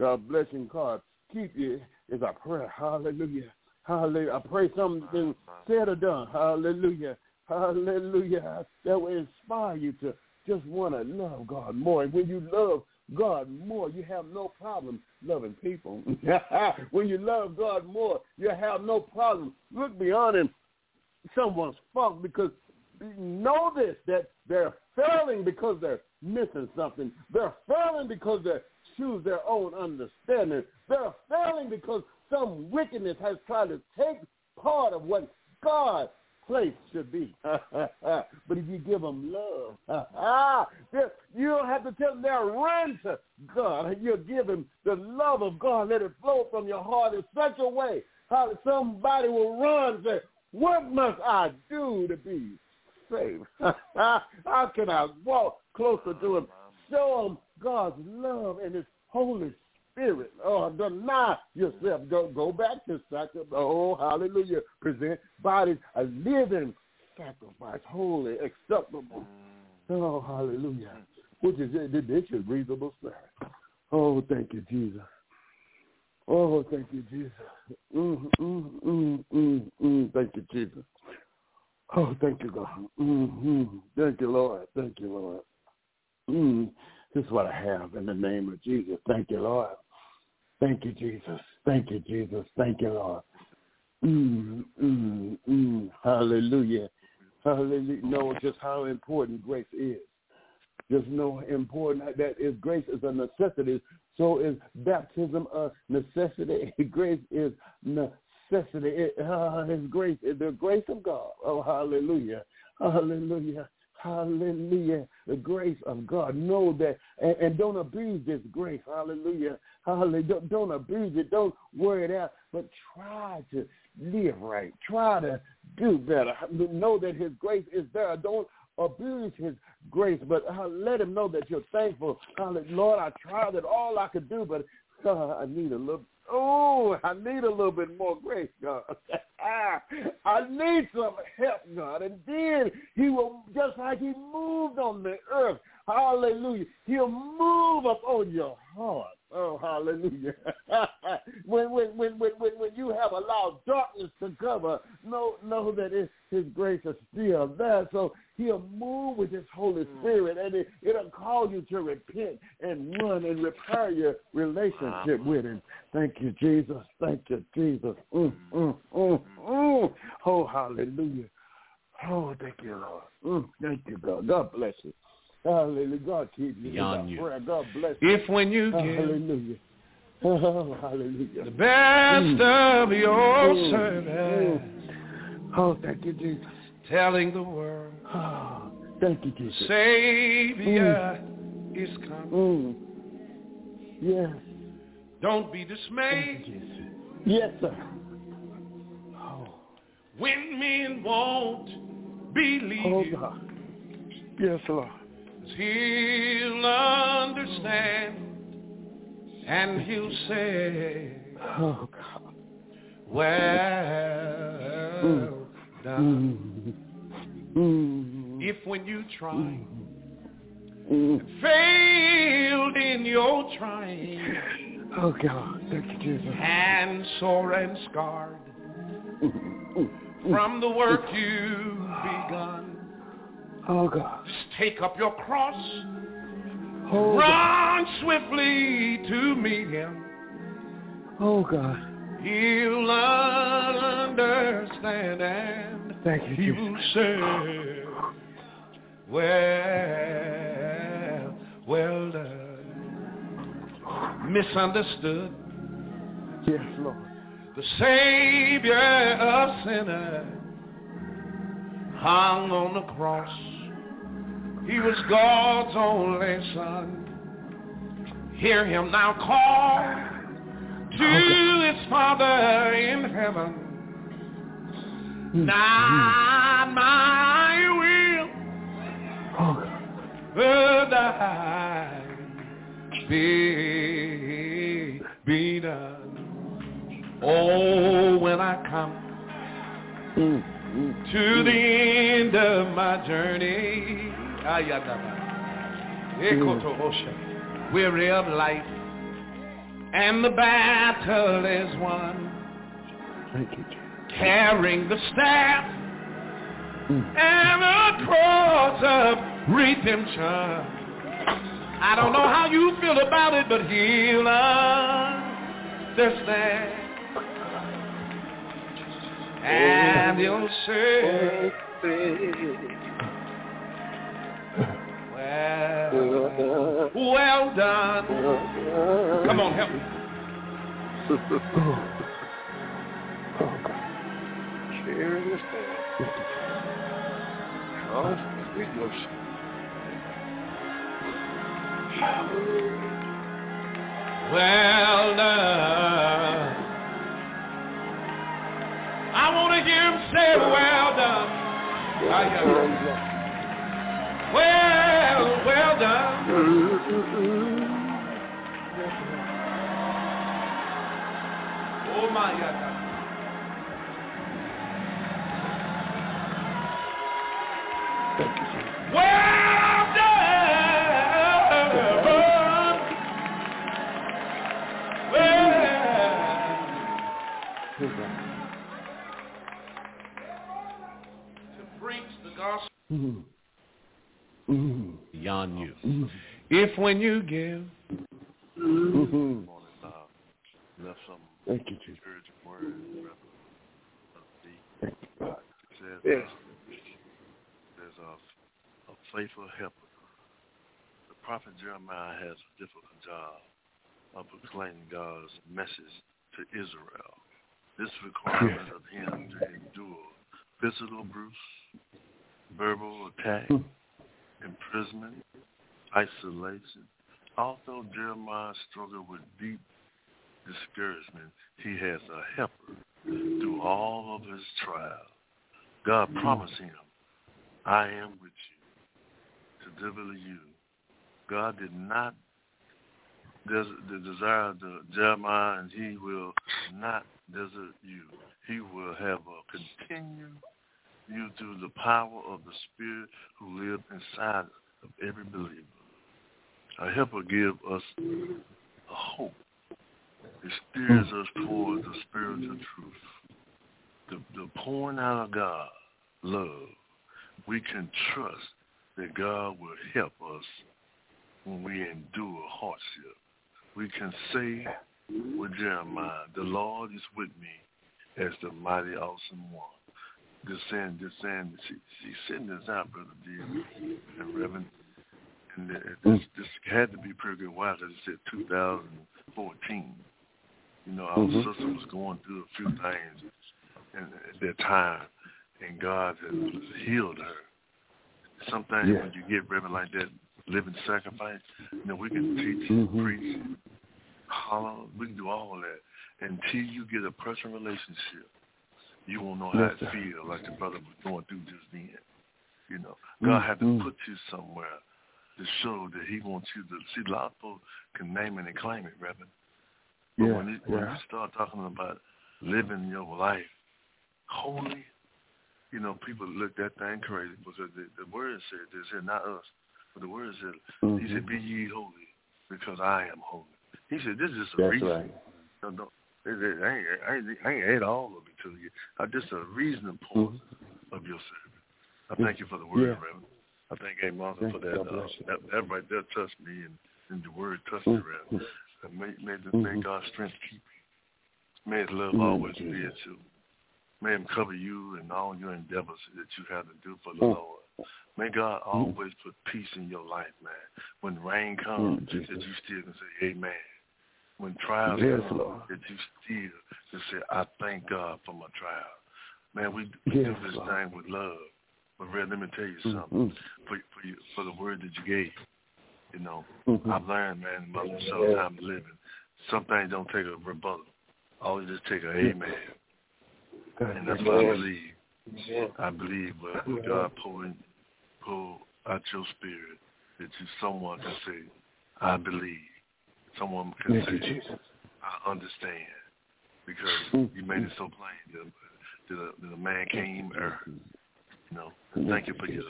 God bless you, God keep you is our prayer. Hallelujah. Hallelujah. I pray something said or done. Hallelujah. Hallelujah. That will inspire you to just want to love God more. And when you love God more, you have no problem loving people. When you love God more, you have no problem look beyond someone's fault, because know this, that they're failing because they're missing something. They're failing because they choose their own understanding. They're failing because some wickedness has tried to take part of what God place should be. But if you give them love, you don't have to tell them they'll run to God. You'll give them the love of God. Let it flow from your heart in such a way how somebody will run and say, what must I do to be saved? How can I walk closer to him? Show them God's love and his Holy Spirit. Oh, deny yourself. Go go back to sacrifice. Oh, hallelujah. Present bodies a living sacrifice, holy, acceptable. Oh, hallelujah. Which is this is reasonable service. Oh, thank you, Jesus. Oh, thank you, Jesus. Mm, mm, mm, mm, mm. Thank you, Jesus. Oh, thank you, God. Mm-hmm. Thank you, Lord. Thank you, Lord. Mm. This is what I have in the name of Jesus. Thank you, Lord. Thank you, Jesus. Thank you, Jesus. Thank you, Lord. Mm, mm, mm. Hallelujah. Hallelujah. Know just how important grace is. Just know how important that is. Grace is a necessity. So is baptism a necessity. Grace is necessity. It, uh, his grace is the grace of God. Oh, hallelujah. Hallelujah. Hallelujah. The grace of God. Know that and, and don't abuse this grace. Hallelujah. Hallelujah. Don't, don't abuse it. Don't wear it out. But try to live right. Try to do better. Know that his grace is there. Don't abuse his grace, but uh, let him know that you're thankful. Uh, Lord, I tried it all I could do, but uh, I need a little, oh, I need a little bit more grace, God. I need some help, God. And then he will, just like he moved on the earth, hallelujah, he'll move up on your heart. Oh, hallelujah. when, when, when, when, when you have allowed darkness to cover, know, know that it, his grace is still there. So he'll move with his Holy Spirit, and it, it'll call you to repent and run and repair your relationship with him. Thank you, Jesus. Thank you, Jesus. Mm, mm, mm, mm. Oh, hallelujah. Oh, thank you, Lord. Mm, thank you, God. God bless you. Hallelujah. God keep you. Beyond you. Prayer. God bless you. If when you give hallelujah. Oh, hallelujah. the best mm. of your mm. service. Mm. Oh, thank you, Jesus. Telling the world. Oh, thank you, Jesus. Savior mm. is coming. Mm. Yes. Don't be dismayed. Thank you, Jesus. Yes, sir. Oh. When men won't believe oh, you. God. Yes, Lord. He'll understand, and he'll say, oh, God. Well mm. done. Mm. If when you try, mm. and failed in your trying, oh, God. Thank you, Jesus. and sore and scarred from the work you've begun, oh, God. just take up your cross, oh, run God. swiftly to meet him. Oh, God. He'll understand and Thank you, he will say, well, well done. Misunderstood. Yes, Lord. The Savior of sinners hung on the cross. He was God's only Son. Hear him now call to oh, his Father in heaven. Mm-hmm. Not my will, oh, but thine be, be done. Oh, when I come mm-hmm. to the end of my journey, mm. weary of life, and the battle is won. Thank you, Jesus. Carrying the staff mm. and the cross of redemption. I don't know how you feel about it, but he'll understand. And he'll say, well, well done. Come on, help me. Carrying the staff. Oh, sweet notion. Well done. I want to hear him say, well done. Well, well done. Oh, my God. Well done. Well. To preach the gospel mm-hmm. Mm-hmm. beyond you. Mm-hmm. If when you give. Mm-hmm. Left some Thank you, Jesus. encouraging words. Thank you, God. It says, yes. There's a, a faithful helper. The prophet Jeremiah has a difficult job of proclaiming God's message to Israel. This requires of him to endure physical abuse, verbal attack, mm. imprisonment, isolation. Although Jeremiah struggled with deep discouragement, he has a helper through all of his trials. God promised him, I am with you to deliver you. God did not des- the desire to Jeremiah, and he will not desert you. He will have a continue you through the power of the Spirit who lives inside of every believer. A helper gives us a hope. It steers us toward the spiritual truth. The, the pouring out of God, love, we can trust that God will help us when we endure hardship. We can say with Jeremiah, the Lord is with me as the mighty, awesome one. Just saying, just saying, she, she's sitting this out, Brother D and Reverend. And it, this, this had to be pretty good while, because it said two thousand fourteen. You know, our mm-hmm. sister was going through a few things and, at that time, and God has healed her. Sometimes yeah. when you get Reverend like that, living sacrifice, you know, we can teach, mm-hmm. preach, holler, we can do all of that. Until you get a personal relationship, you won't know how yes, it feels, like the brother was going through just then. You know, God mm-hmm. had to put you somewhere to show that he wants you to see. A lot of people can name it and claim it, Reverend. But yeah, when, you, when yeah. you start talking about living your life holy, you know, people look that thing crazy, because the, the word said this here, not us, but the word said, mm-hmm. he said, be ye holy because I am holy. He said, this is just a That's reason. Right. No, no, I ain't, I ain't, I ain't add all of it to you. I'm just a reasoning point mm-hmm. of your service. I thank you for the word, yeah. Reverend. I thank you, Martha, for that, uh, that. That right there touched me, and, and the word touched me, mm-hmm. Reverend. And may, may, the, mm-hmm. may God's strength keep you. May his love mm-hmm. always be at you. May him cover you and all your endeavors that you have to do for the mm-hmm. Lord. May God always put peace in your life, man. When rain comes, mm-hmm. that you still can say amen. When trials yes, come, Lord. that you still can say, I thank God for my trial. Man, we, we yes, do this Lord. thing with love. But, Red, let me tell you something. Mm-hmm. For, for, you, for the word that you gave, you know, mm-hmm. I've learned, man, about the short time living, some things don't take a rebuttal. Always just take an amen. And that's what I believe. I believe what God pull, in, pull out your spirit, that you someone can say, I believe. Someone can Thank say, you, Jesus. I understand. Because mm-hmm. you made it so plain that, that, a, that a man can't even err. You know, thank you for your,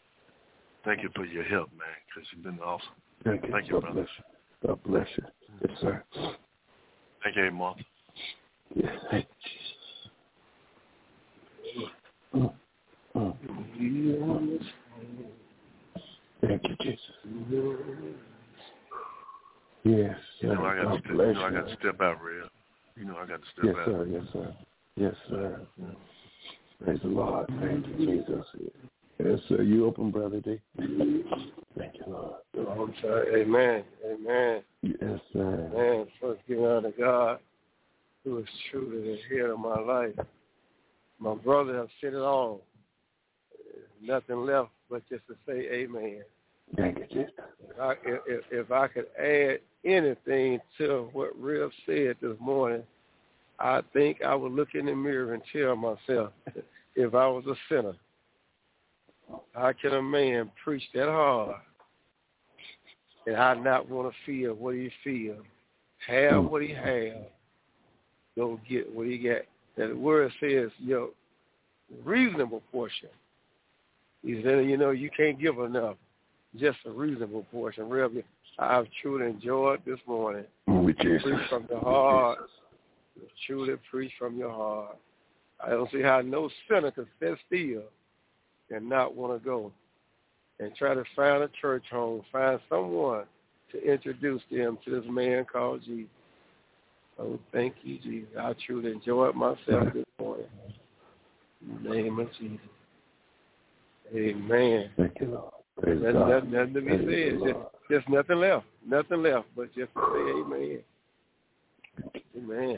thank you for your help, man, because you've been awesome. Thank you. Thank you, God brother. Bless you. God bless you. Yes, sir. Thank you, Martha. Yes, thank you, Jesus. Mm, mm. Thank you, Jesus. Yes, you know I got God to bless you know I got you. to step out, Red. You know I got to step Yes, out. sir. Yes, sir. Yes, sir. Praise the Lord. Thank you, Jesus. Yes, sir. You open, Brother D. Thank you, Lord. Oh, I'm sorry. Amen. Amen. Yes, sir. Man, first give honor to God, who is truly the head of my life. My brother has said it all. There's nothing left but just to say amen. Thank you, Jesus. If I, if, if I could add anything to what Rev said this morning, I think I would look in the mirror and tell myself, if I was a sinner, how can a man preach that hard and I not want to feel what he feels, have what he has, go get what he got? That the word says, your reasonable portion. He said, you know, you can't give enough, just a reasonable portion. Rev, I've truly enjoyed this morning. We Jesus. Preach from the heart. Truly preach from your heart. I don't see how no sinner could sit still and not want to go and try to find a church home, find someone to introduce them to this man called Jesus. Oh, thank you, Jesus. I truly enjoyed myself this morning. In the name of Jesus. Amen. Thank you, Lord. Praise Nothing, God. nothing, nothing to be Praise said. Just, just nothing left. Nothing left but just to say amen. Amen.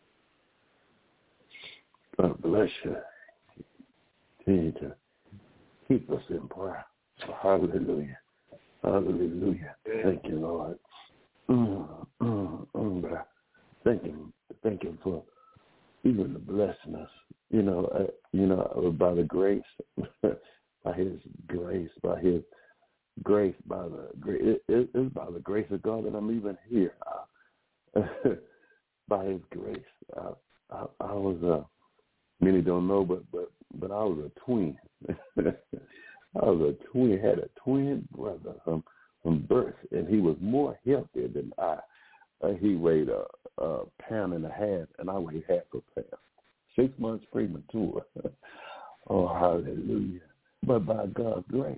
God bless you. Continue to keep us in prayer. Hallelujah. Hallelujah. Thank you, Lord. Mm, mm, mm, but I thank him, thank him for even blessing us. You know, uh, you know, by the grace, by His grace, by His grace, by the grace. It, it, it's by the grace of God that I'm even here. Uh, by His grace, I, I, I was a. Uh, Many don't know, but but but I was a twin. I was a twin. Had a twin brother from from birth, and he was more healthy than I. Uh, he weighed a, a pound and a half, and I weighed half a pound. Six months premature. Oh, hallelujah! But by God's grace.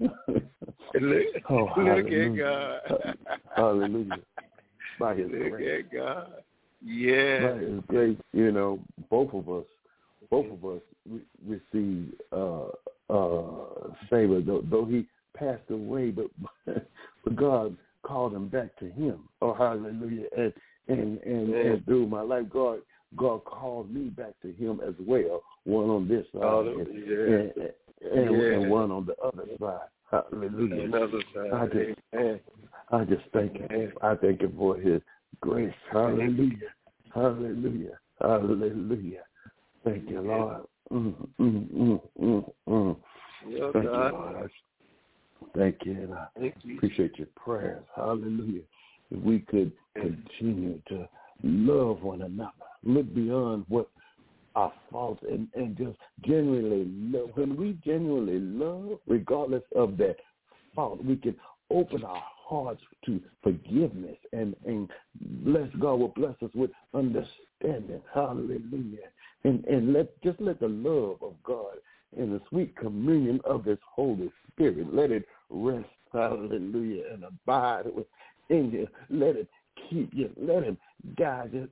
Oh, hallelujah! Look at God. Hallelujah! By His Look grace. at God. Yeah. By His grace, you know, both of us. Both of us re- received uh, uh, favor, though, though he passed away, but, but God called him back to Him. Oh, hallelujah! And and and, yeah. and through my life, God God called me back to Him as well. One on this side, oh, and, yeah. and, and, yeah. and one on the other side. Hallelujah! Another side. I just, Amen. I just thank Him. I thank Him for His grace. Hallelujah! Hallelujah! Hallelujah! Thank you, Lord. Mm, mm, mm, mm, mm. Yes, Thank God. you, Lord. Thank you, and I Thank you. appreciate your prayers. Hallelujah. If we could continue to love one another, look beyond what our faults, and, and just genuinely love. When we genuinely love, regardless of that fault, we can open our hearts to forgiveness, and, and bless God will bless us with understanding. Hallelujah. And and let just let the love of God and the sweet communion of His Holy Spirit, let it rest, hallelujah, and abide within you. Let it keep you. Let Him guide you.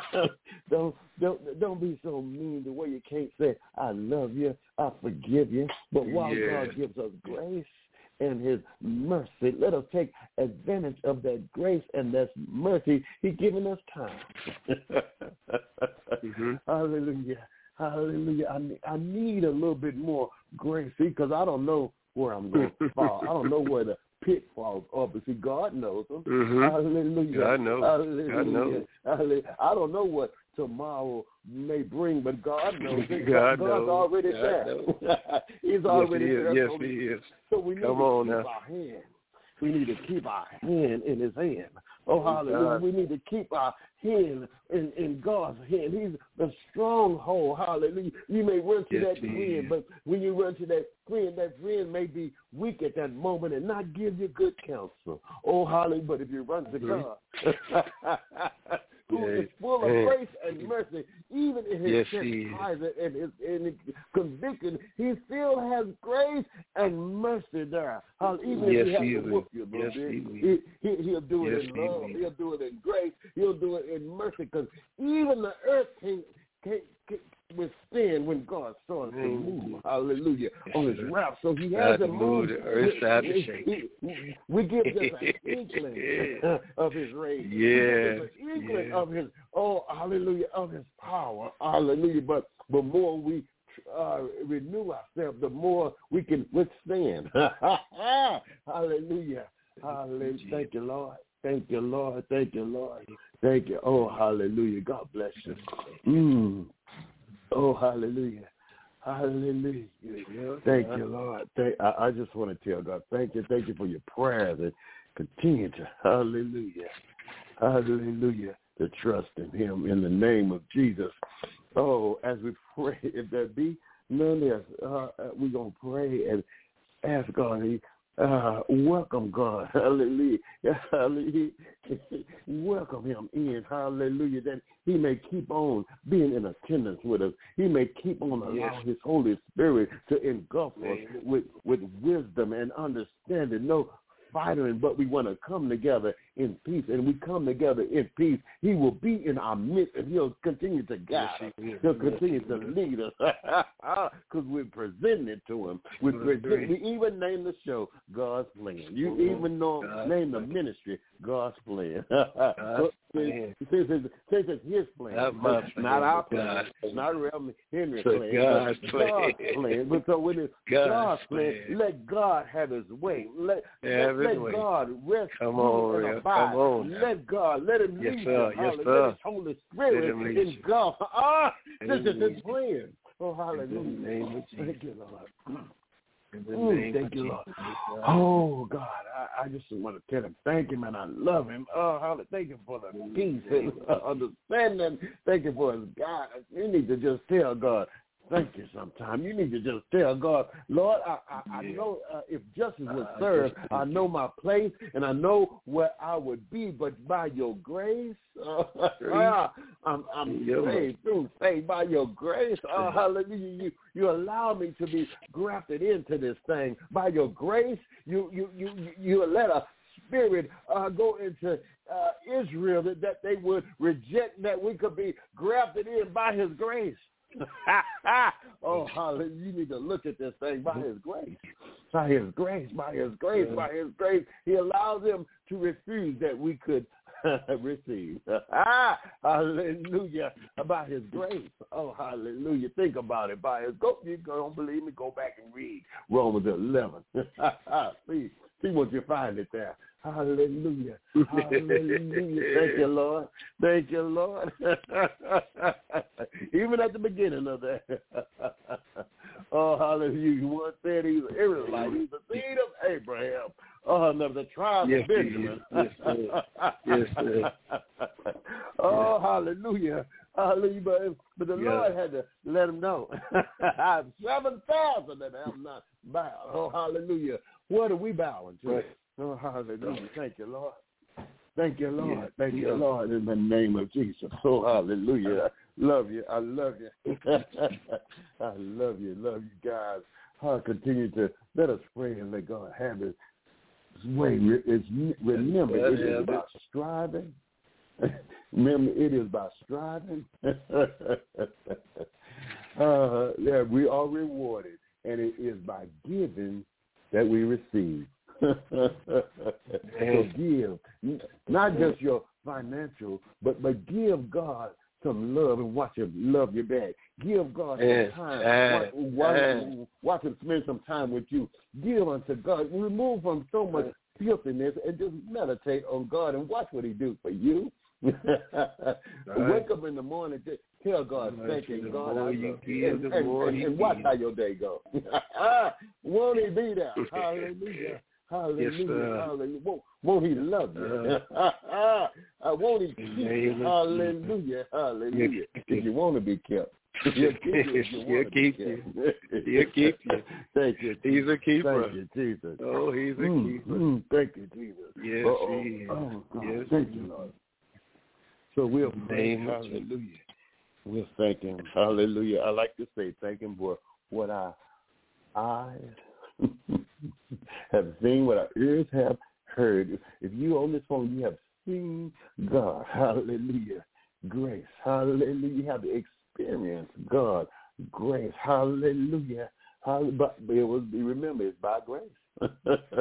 don't don't don't be so mean the way you can't say, I love you, I forgive you. But while yeah. God gives us grace and His mercy, let us take advantage of that grace and that mercy. He's given us time. mm-hmm. Hallelujah. Hallelujah. I, I need a little bit more grace, see, because I don't know where I'm going to fall. I don't know where the pitfalls are, but see, God knows them. Mm-hmm. Hallelujah. God knows. Hallelujah. God knows. Hallelujah. I don't know what tomorrow may bring, but God knows. God God's knows. already God there. knows. He's already yes, he there. Yes, so, He is. So we need Come to on keep now. our hand. We need to keep our hand in His hand. Oh, hallelujah. We need to keep our hand in, in God's hand. He's the stronghold. Hallelujah. You may run to yes, that friend, but when you run to that friend, that friend may be weak at that moment and not give you good counsel. Oh, hallelujah. But if you run to God, who yes. is full of yes. grace and mercy. Even in his yes, chastisement and his, in his conviction, he still has grace and mercy there. How, even yes, if he has he to will. whoop you a little Yes, bit, he will. he, he, he'll do it Yes, in he love. will. He'll do it in grace. He'll do it in mercy, because even the earth can't, can't, can't withstand when God starts to move, hallelujah, yes, on his sir. wrath. So he God has to him move on. the earth side to shake. We, we, we give just an inkling of his rage. Yes, We give just an inkling yes. of his, oh, hallelujah, of his power, hallelujah. But the more we uh, renew ourselves, the more we can withstand. Hallelujah. Hallelujah. Thank you, Lord. Thank you, Lord. Thank you, Lord. Thank you. Oh, hallelujah. God bless you. Mm. Oh, hallelujah. Hallelujah. Thank you, Lord. Thank, I, I just want to tell God, thank you. Thank you for your prayers and continue to, hallelujah. Hallelujah. To trust in him in the name of Jesus. Oh, as we pray, if there be none else, uh, we're going to pray and ask God. He, Uh, welcome God, hallelujah, hallelujah, welcome him in, hallelujah, that he may keep on being in attendance with us. He may keep on allowing yes. his Holy Spirit to engulf us with, with wisdom and understanding. No fighting, but we want to come together in peace, and we come together in peace. He will be in our midst, and he'll continue to guide us. He'll continue to lead us, because we're presenting it to him. We present, we even name the show God's Plan. You mm-hmm. even know God's name plan. The ministry God's Plan. God's plan. Since it's, since it's his plan, not, my plan, not our plan, God's not Reverend Henry's so plan, God's but plan. God's plan. But so when it's God's, God's plan, plan, let God have his way. Let, have let, his let way. God rest Come on, and abide. Come on. Let God, let him yes, lead sir. you. Yes, Let sir. his Holy Spirit in God. Ah, this is his plan. Oh, hallelujah. In the name of Jesus. Thank you, Lord. In the Ooh, name thank of you, Jesus. Lord. Oh, God, I, I just want to tell him thank him, and I love him. Oh, hallelujah. Thank him for the peace and understanding. Thank you for his God. You need to just tell God, thank you sometime. You need to just tell God, Lord, I, I, I know uh, if justice was served, I know my place, and I know where I would be, but by your grace, uh, I'm, I'm saved through faith. By your grace, uh, hallelujah, you, you allow me to be grafted into this thing. By your grace, you, you, you, you let a spirit uh, go into uh, Israel that, that they would reject, that we could be grafted in by his grace. Oh, hallelujah. You need to look at this thing by his grace. By his grace, by his grace, yeah. by his grace. He allows them to refuse that we could receive. Hallelujah. By his grace. Oh, hallelujah. Think about it. By his go you don't believe me, go back and read Romans eleven. See, see what you find it there. Hallelujah. Hallelujah. Thank you, Lord. Thank you, Lord. Even at the beginning of that. Oh, hallelujah. One said he's an Israelite. He's the seed of Abraham. Oh, no, the tribe yes, of Benjamin. Yes, sir. Yes, sir. Oh, hallelujah. Hallelujah. But, but the yes. Lord had to let him know. seven thousand that have not bowed. Oh, hallelujah. What are we bowing to? Right. Oh, hallelujah. Thank you, Lord. Thank you, Lord. Yes. Thank you, Lord, in the name of Jesus. Oh, hallelujah. I love you. I love you. I love you. Love you guys. I continue to let us pray and let God have his way. It's, remember, it is about striving. Remember, it is about striving. uh, yeah, we are rewarded, and it is by giving that we receive. So give, not just your financial, but but give God some love and watch him love you back. Give God some time. Watch, watch, watch him spend some time with you. Give unto God. Remove from so much filthiness and just meditate on God and watch what he do for you. Right. Wake up in the morning, just tell God, thank you, God, I you give, and, and, and, and watch how your day goes. Won't he be there? Hallelujah. Hallelujah. Yes, hallelujah. Won't, won't he love you? Uh, uh, won't he keep you? Hallelujah. Hallelujah. If you want to be kept. He'll keep you. He'll keep you. He'll keep you. Thank you. He's a keeper. Thank you, Jesus. Oh, he's a mm, keeper. Mm, thank you, Jesus. Yes, Uh-oh. he is. Oh, God. Yes, thank you, Lord. So we'll pray, hallelujah. We'll thank him, hallelujah. I like to say thank him for what our eyes have seen, what our ears have heard. If you on this phone, you have seen God, hallelujah, grace, hallelujah. You have experienced God, grace, hallelujah. But it was, remember, it's by grace.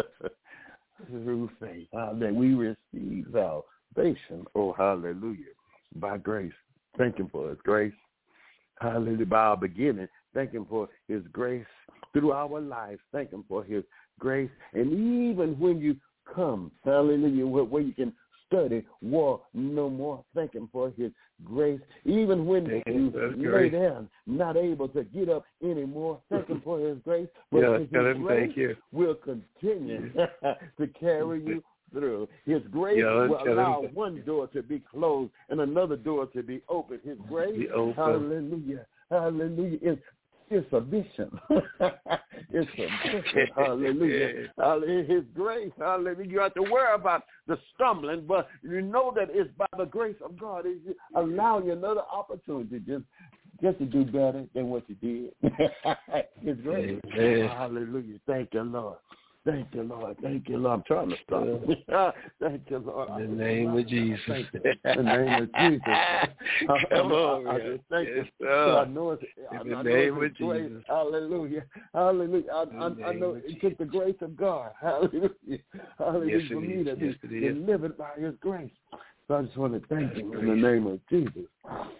Through faith, that we receive salvation. Oh, hallelujah. By grace. Thank him for his grace. Hallelujah. By our beginning, thank him for his grace through our lives. Thank him for his grace. And even when you come, hallelujah, where, where you can study war no more, thank him for his grace. Even when you lay down, not able to get up anymore, thank him for his grace. But yeah, his him, grace thank you. will continue to carry you through. His grace yeah, will allow him. one door to be closed and another door to be open. His grace, open. hallelujah, hallelujah, is it's sufficient. It's sufficient. Hallelujah. Hallelujah. His grace. Hallelujah. You have to worry about the stumbling, but you know that it's by the grace of God. It's allowing you another opportunity just, just to do better than what you did. His grace. Amen. Hallelujah. Thank you, Lord. Thank you, Lord. Thank you, Lord. I'm trying to stop. Thank you, Lord. In the name of Jesus. Thank you. In the name of Jesus. Come on, I, I just thank yes, you. sir. I know it's, I, In the I name know it's of grace. Jesus. Hallelujah. Hallelujah. I, I, I know it Jesus. took the grace of God. Hallelujah. Hallelujah. Yes, for me is. to be Yes, it is. delivered by his grace. So I just want to thank That's him grace. in the name of Jesus.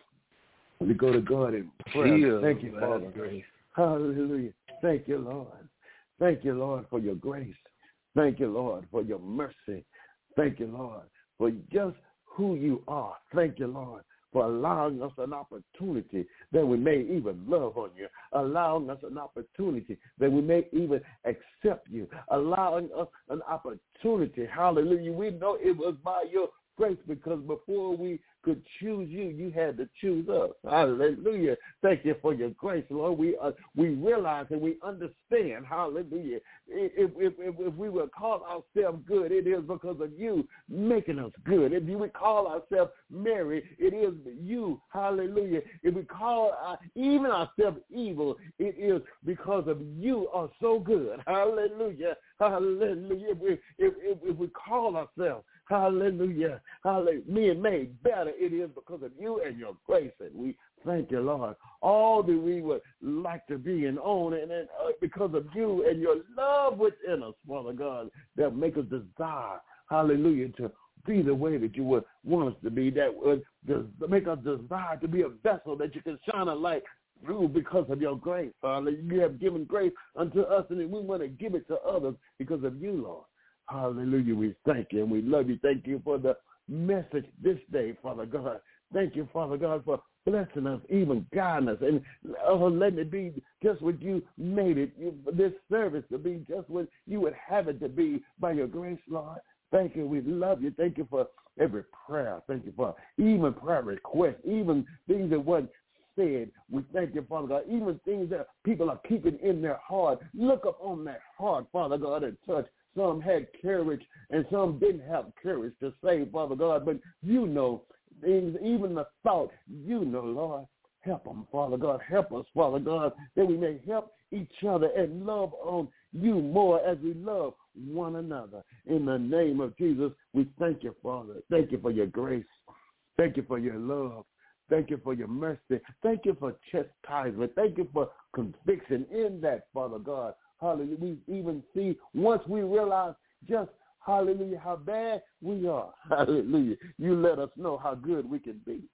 We go to God in prayer. Healed Thank you, by Father. grace. Hallelujah. Thank you, Lord. Thank you, Lord, for your grace. Thank you, Lord, for your mercy. Thank you, Lord, for just who you are. Thank you, Lord, for allowing us an opportunity that we may even love on you, allowing us an opportunity that we may even accept you, allowing us an opportunity. Hallelujah. We know it was by your grace because before we could choose you, you had to choose us. Hallelujah. Thank you for your grace, Lord. We uh, we realize and we understand, hallelujah, if, if, if, if we would call ourselves good, it is because of you making us good. If you would call ourselves merry, it is you, hallelujah. If we call uh, even ourselves evil, it is because of you are so good. Hallelujah. Hallelujah. If we, if, if, if we call ourselves, hallelujah, hallelujah, being made better, it is because of you and your grace. And we thank you, Lord. All that we would like to be and own, and, and uh, because of you and your love within us, Father God, that make us desire, hallelujah, to be the way that you would want us to be, that would des- make us desire to be a vessel that you can shine a light through because of your grace, Father. You have given grace unto us, and we want to give it to others because of you, Lord. Hallelujah. We thank you and we love you. Thank you for the message this day, Father God. Thank you, Father God, for blessing us, even guiding us, and oh, letting it be just what you made it, you, this service to be just what you would have it to be by your grace, Lord. Thank you. We love you. Thank you for every prayer. Thank you for even prayer requests, even things that wasn't said. We thank you, Father God, even things that people are keeping in their heart. Look up on that heart, Father God, and touch. Some had courage and some didn't have courage to say, Father God, but you know things, even the thought, you know, Lord. Help them, Father God. Help us, Father God, that we may help each other and love on you more as we love one another. In the name of Jesus, we thank you, Father. Thank you for your grace. Thank you for your love. Thank you for your mercy. Thank you for chastisement. Thank you for conviction in that, Father God. Hallelujah. We even see once we realize just, hallelujah, how bad we are. Hallelujah. You let us know how good we can be.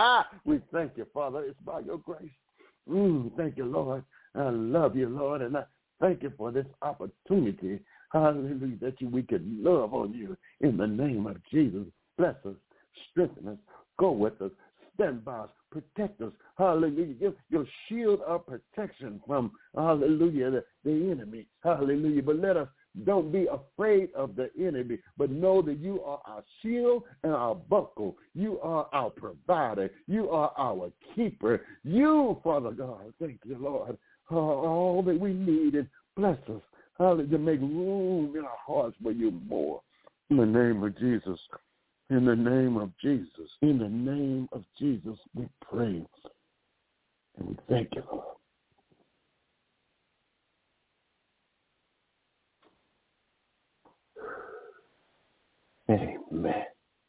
We thank you, Father. It's by your grace. Mm, thank you, Lord. I love you, Lord, and I thank you for this opportunity. Hallelujah, that you, we can love on you in the name of Jesus. Bless us, strengthen us, go with us, stand by us, protect us. Hallelujah. Your, your shield of protection from, hallelujah, the, the enemy. Hallelujah. But let us don't be afraid of the enemy, but know that you are our shield and our buckle. You are our provider. You are our keeper. You, Father God, thank you, Lord, uh, all that we need, and bless us. Hallelujah. Make room in our hearts for you more. In the name of Jesus. In the name of Jesus, in the name of Jesus, we pray. And we thank you, Lord. Amen.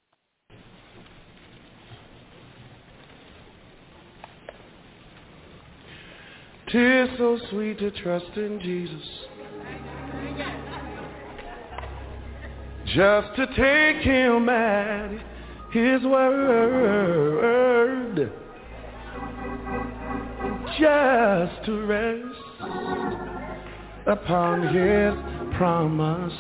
Tis so sweet to trust in Jesus, just to take him at his word, just to rest upon his promise,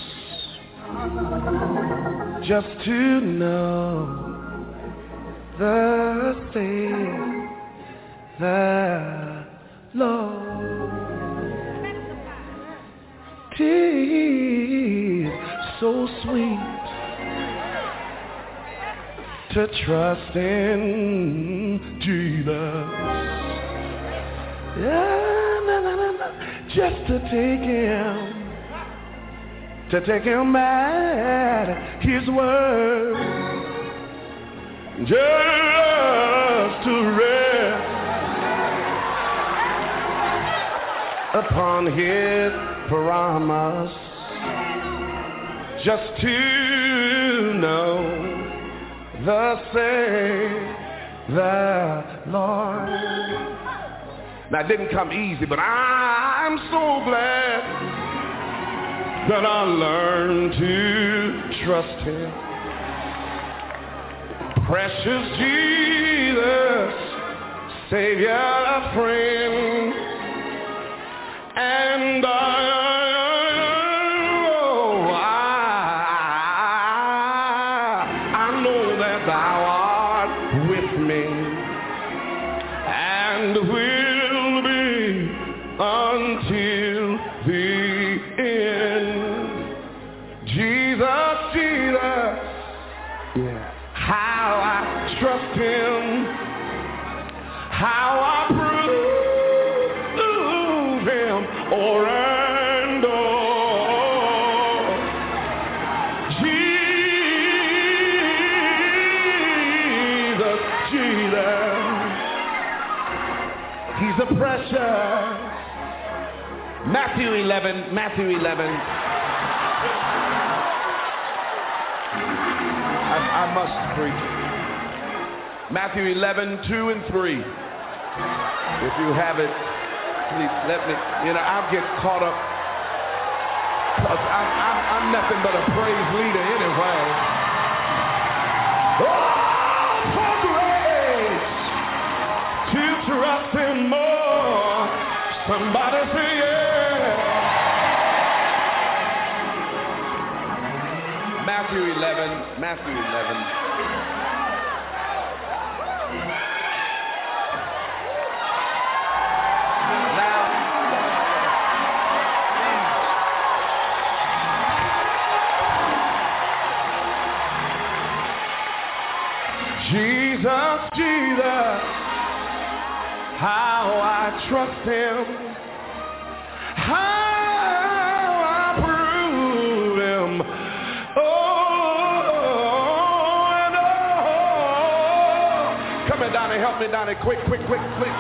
just to know the thing that Lord, 'tis so sweet to trust in Jesus, yeah, na, na, na, na. Just to take him, to take him at his word, just to rest upon his promise, just to know the same, the Lord. Now, it didn't come easy, but I'm so glad that I learned to trust him. Precious Jesus, Savior, friend, and I, oh, I, I know that thou art with me and will be until the end. Jesus, Jesus, yeah. How I trust him, how I prove him, o'er and o'er. Jesus, Jesus, he's a precious. Matthew eleven, Matthew eleven. I, I must preach it. Matthew eleven, two and three. If you have it, please let me, you know, I'll get caught up because I'm, I'm, I'm nothing but a praise leader anyway. Oh, for grace to trust him more. Somebody say yeah. Matthew eleven, Matthew eleven. Jesus, Jesus, how I trust him, how I prove him, oh, and oh. Come here, Donnie, help me, Donnie, quick, quick, quick, quick.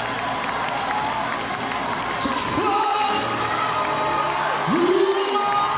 Ooh,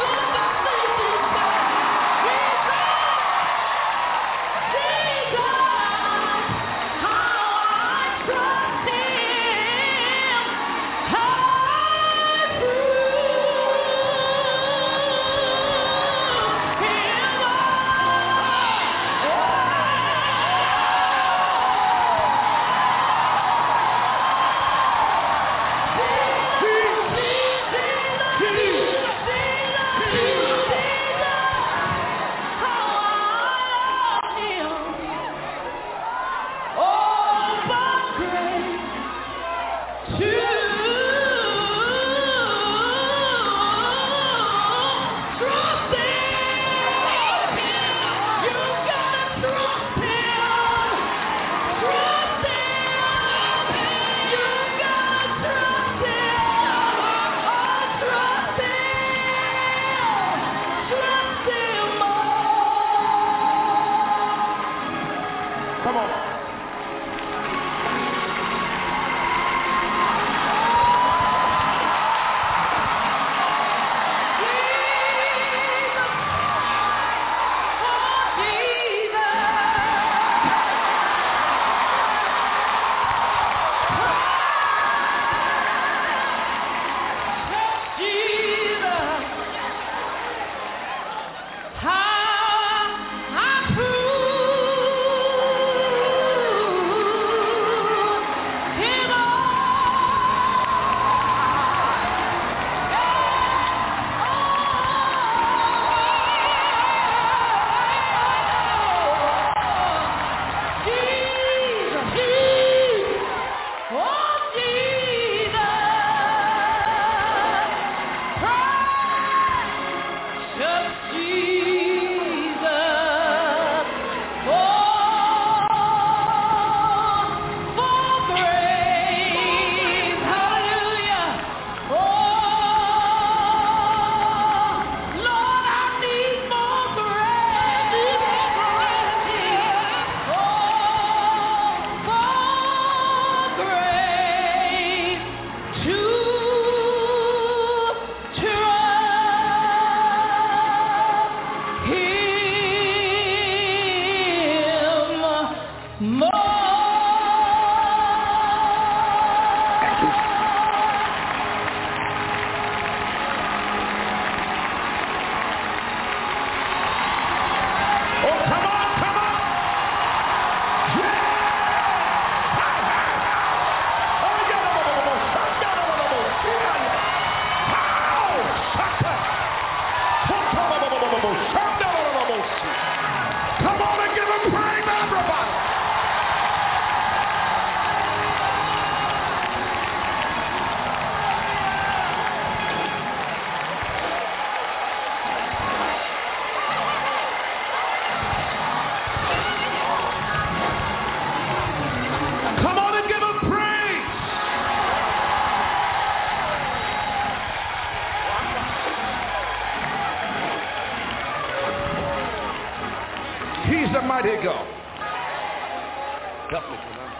the mighty God. Help me tonight.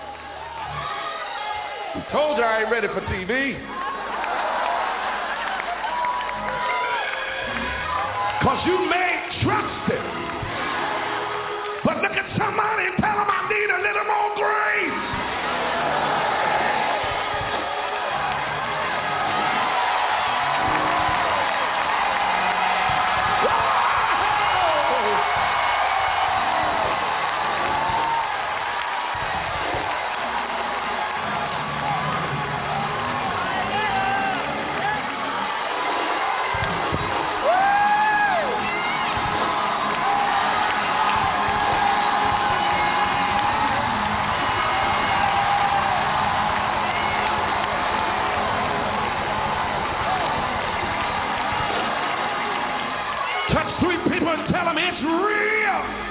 I told you I ain't ready for T V. Because you may trust it. But look at somebody and tell them I need a little more grace. Touch three people and tell them it's real.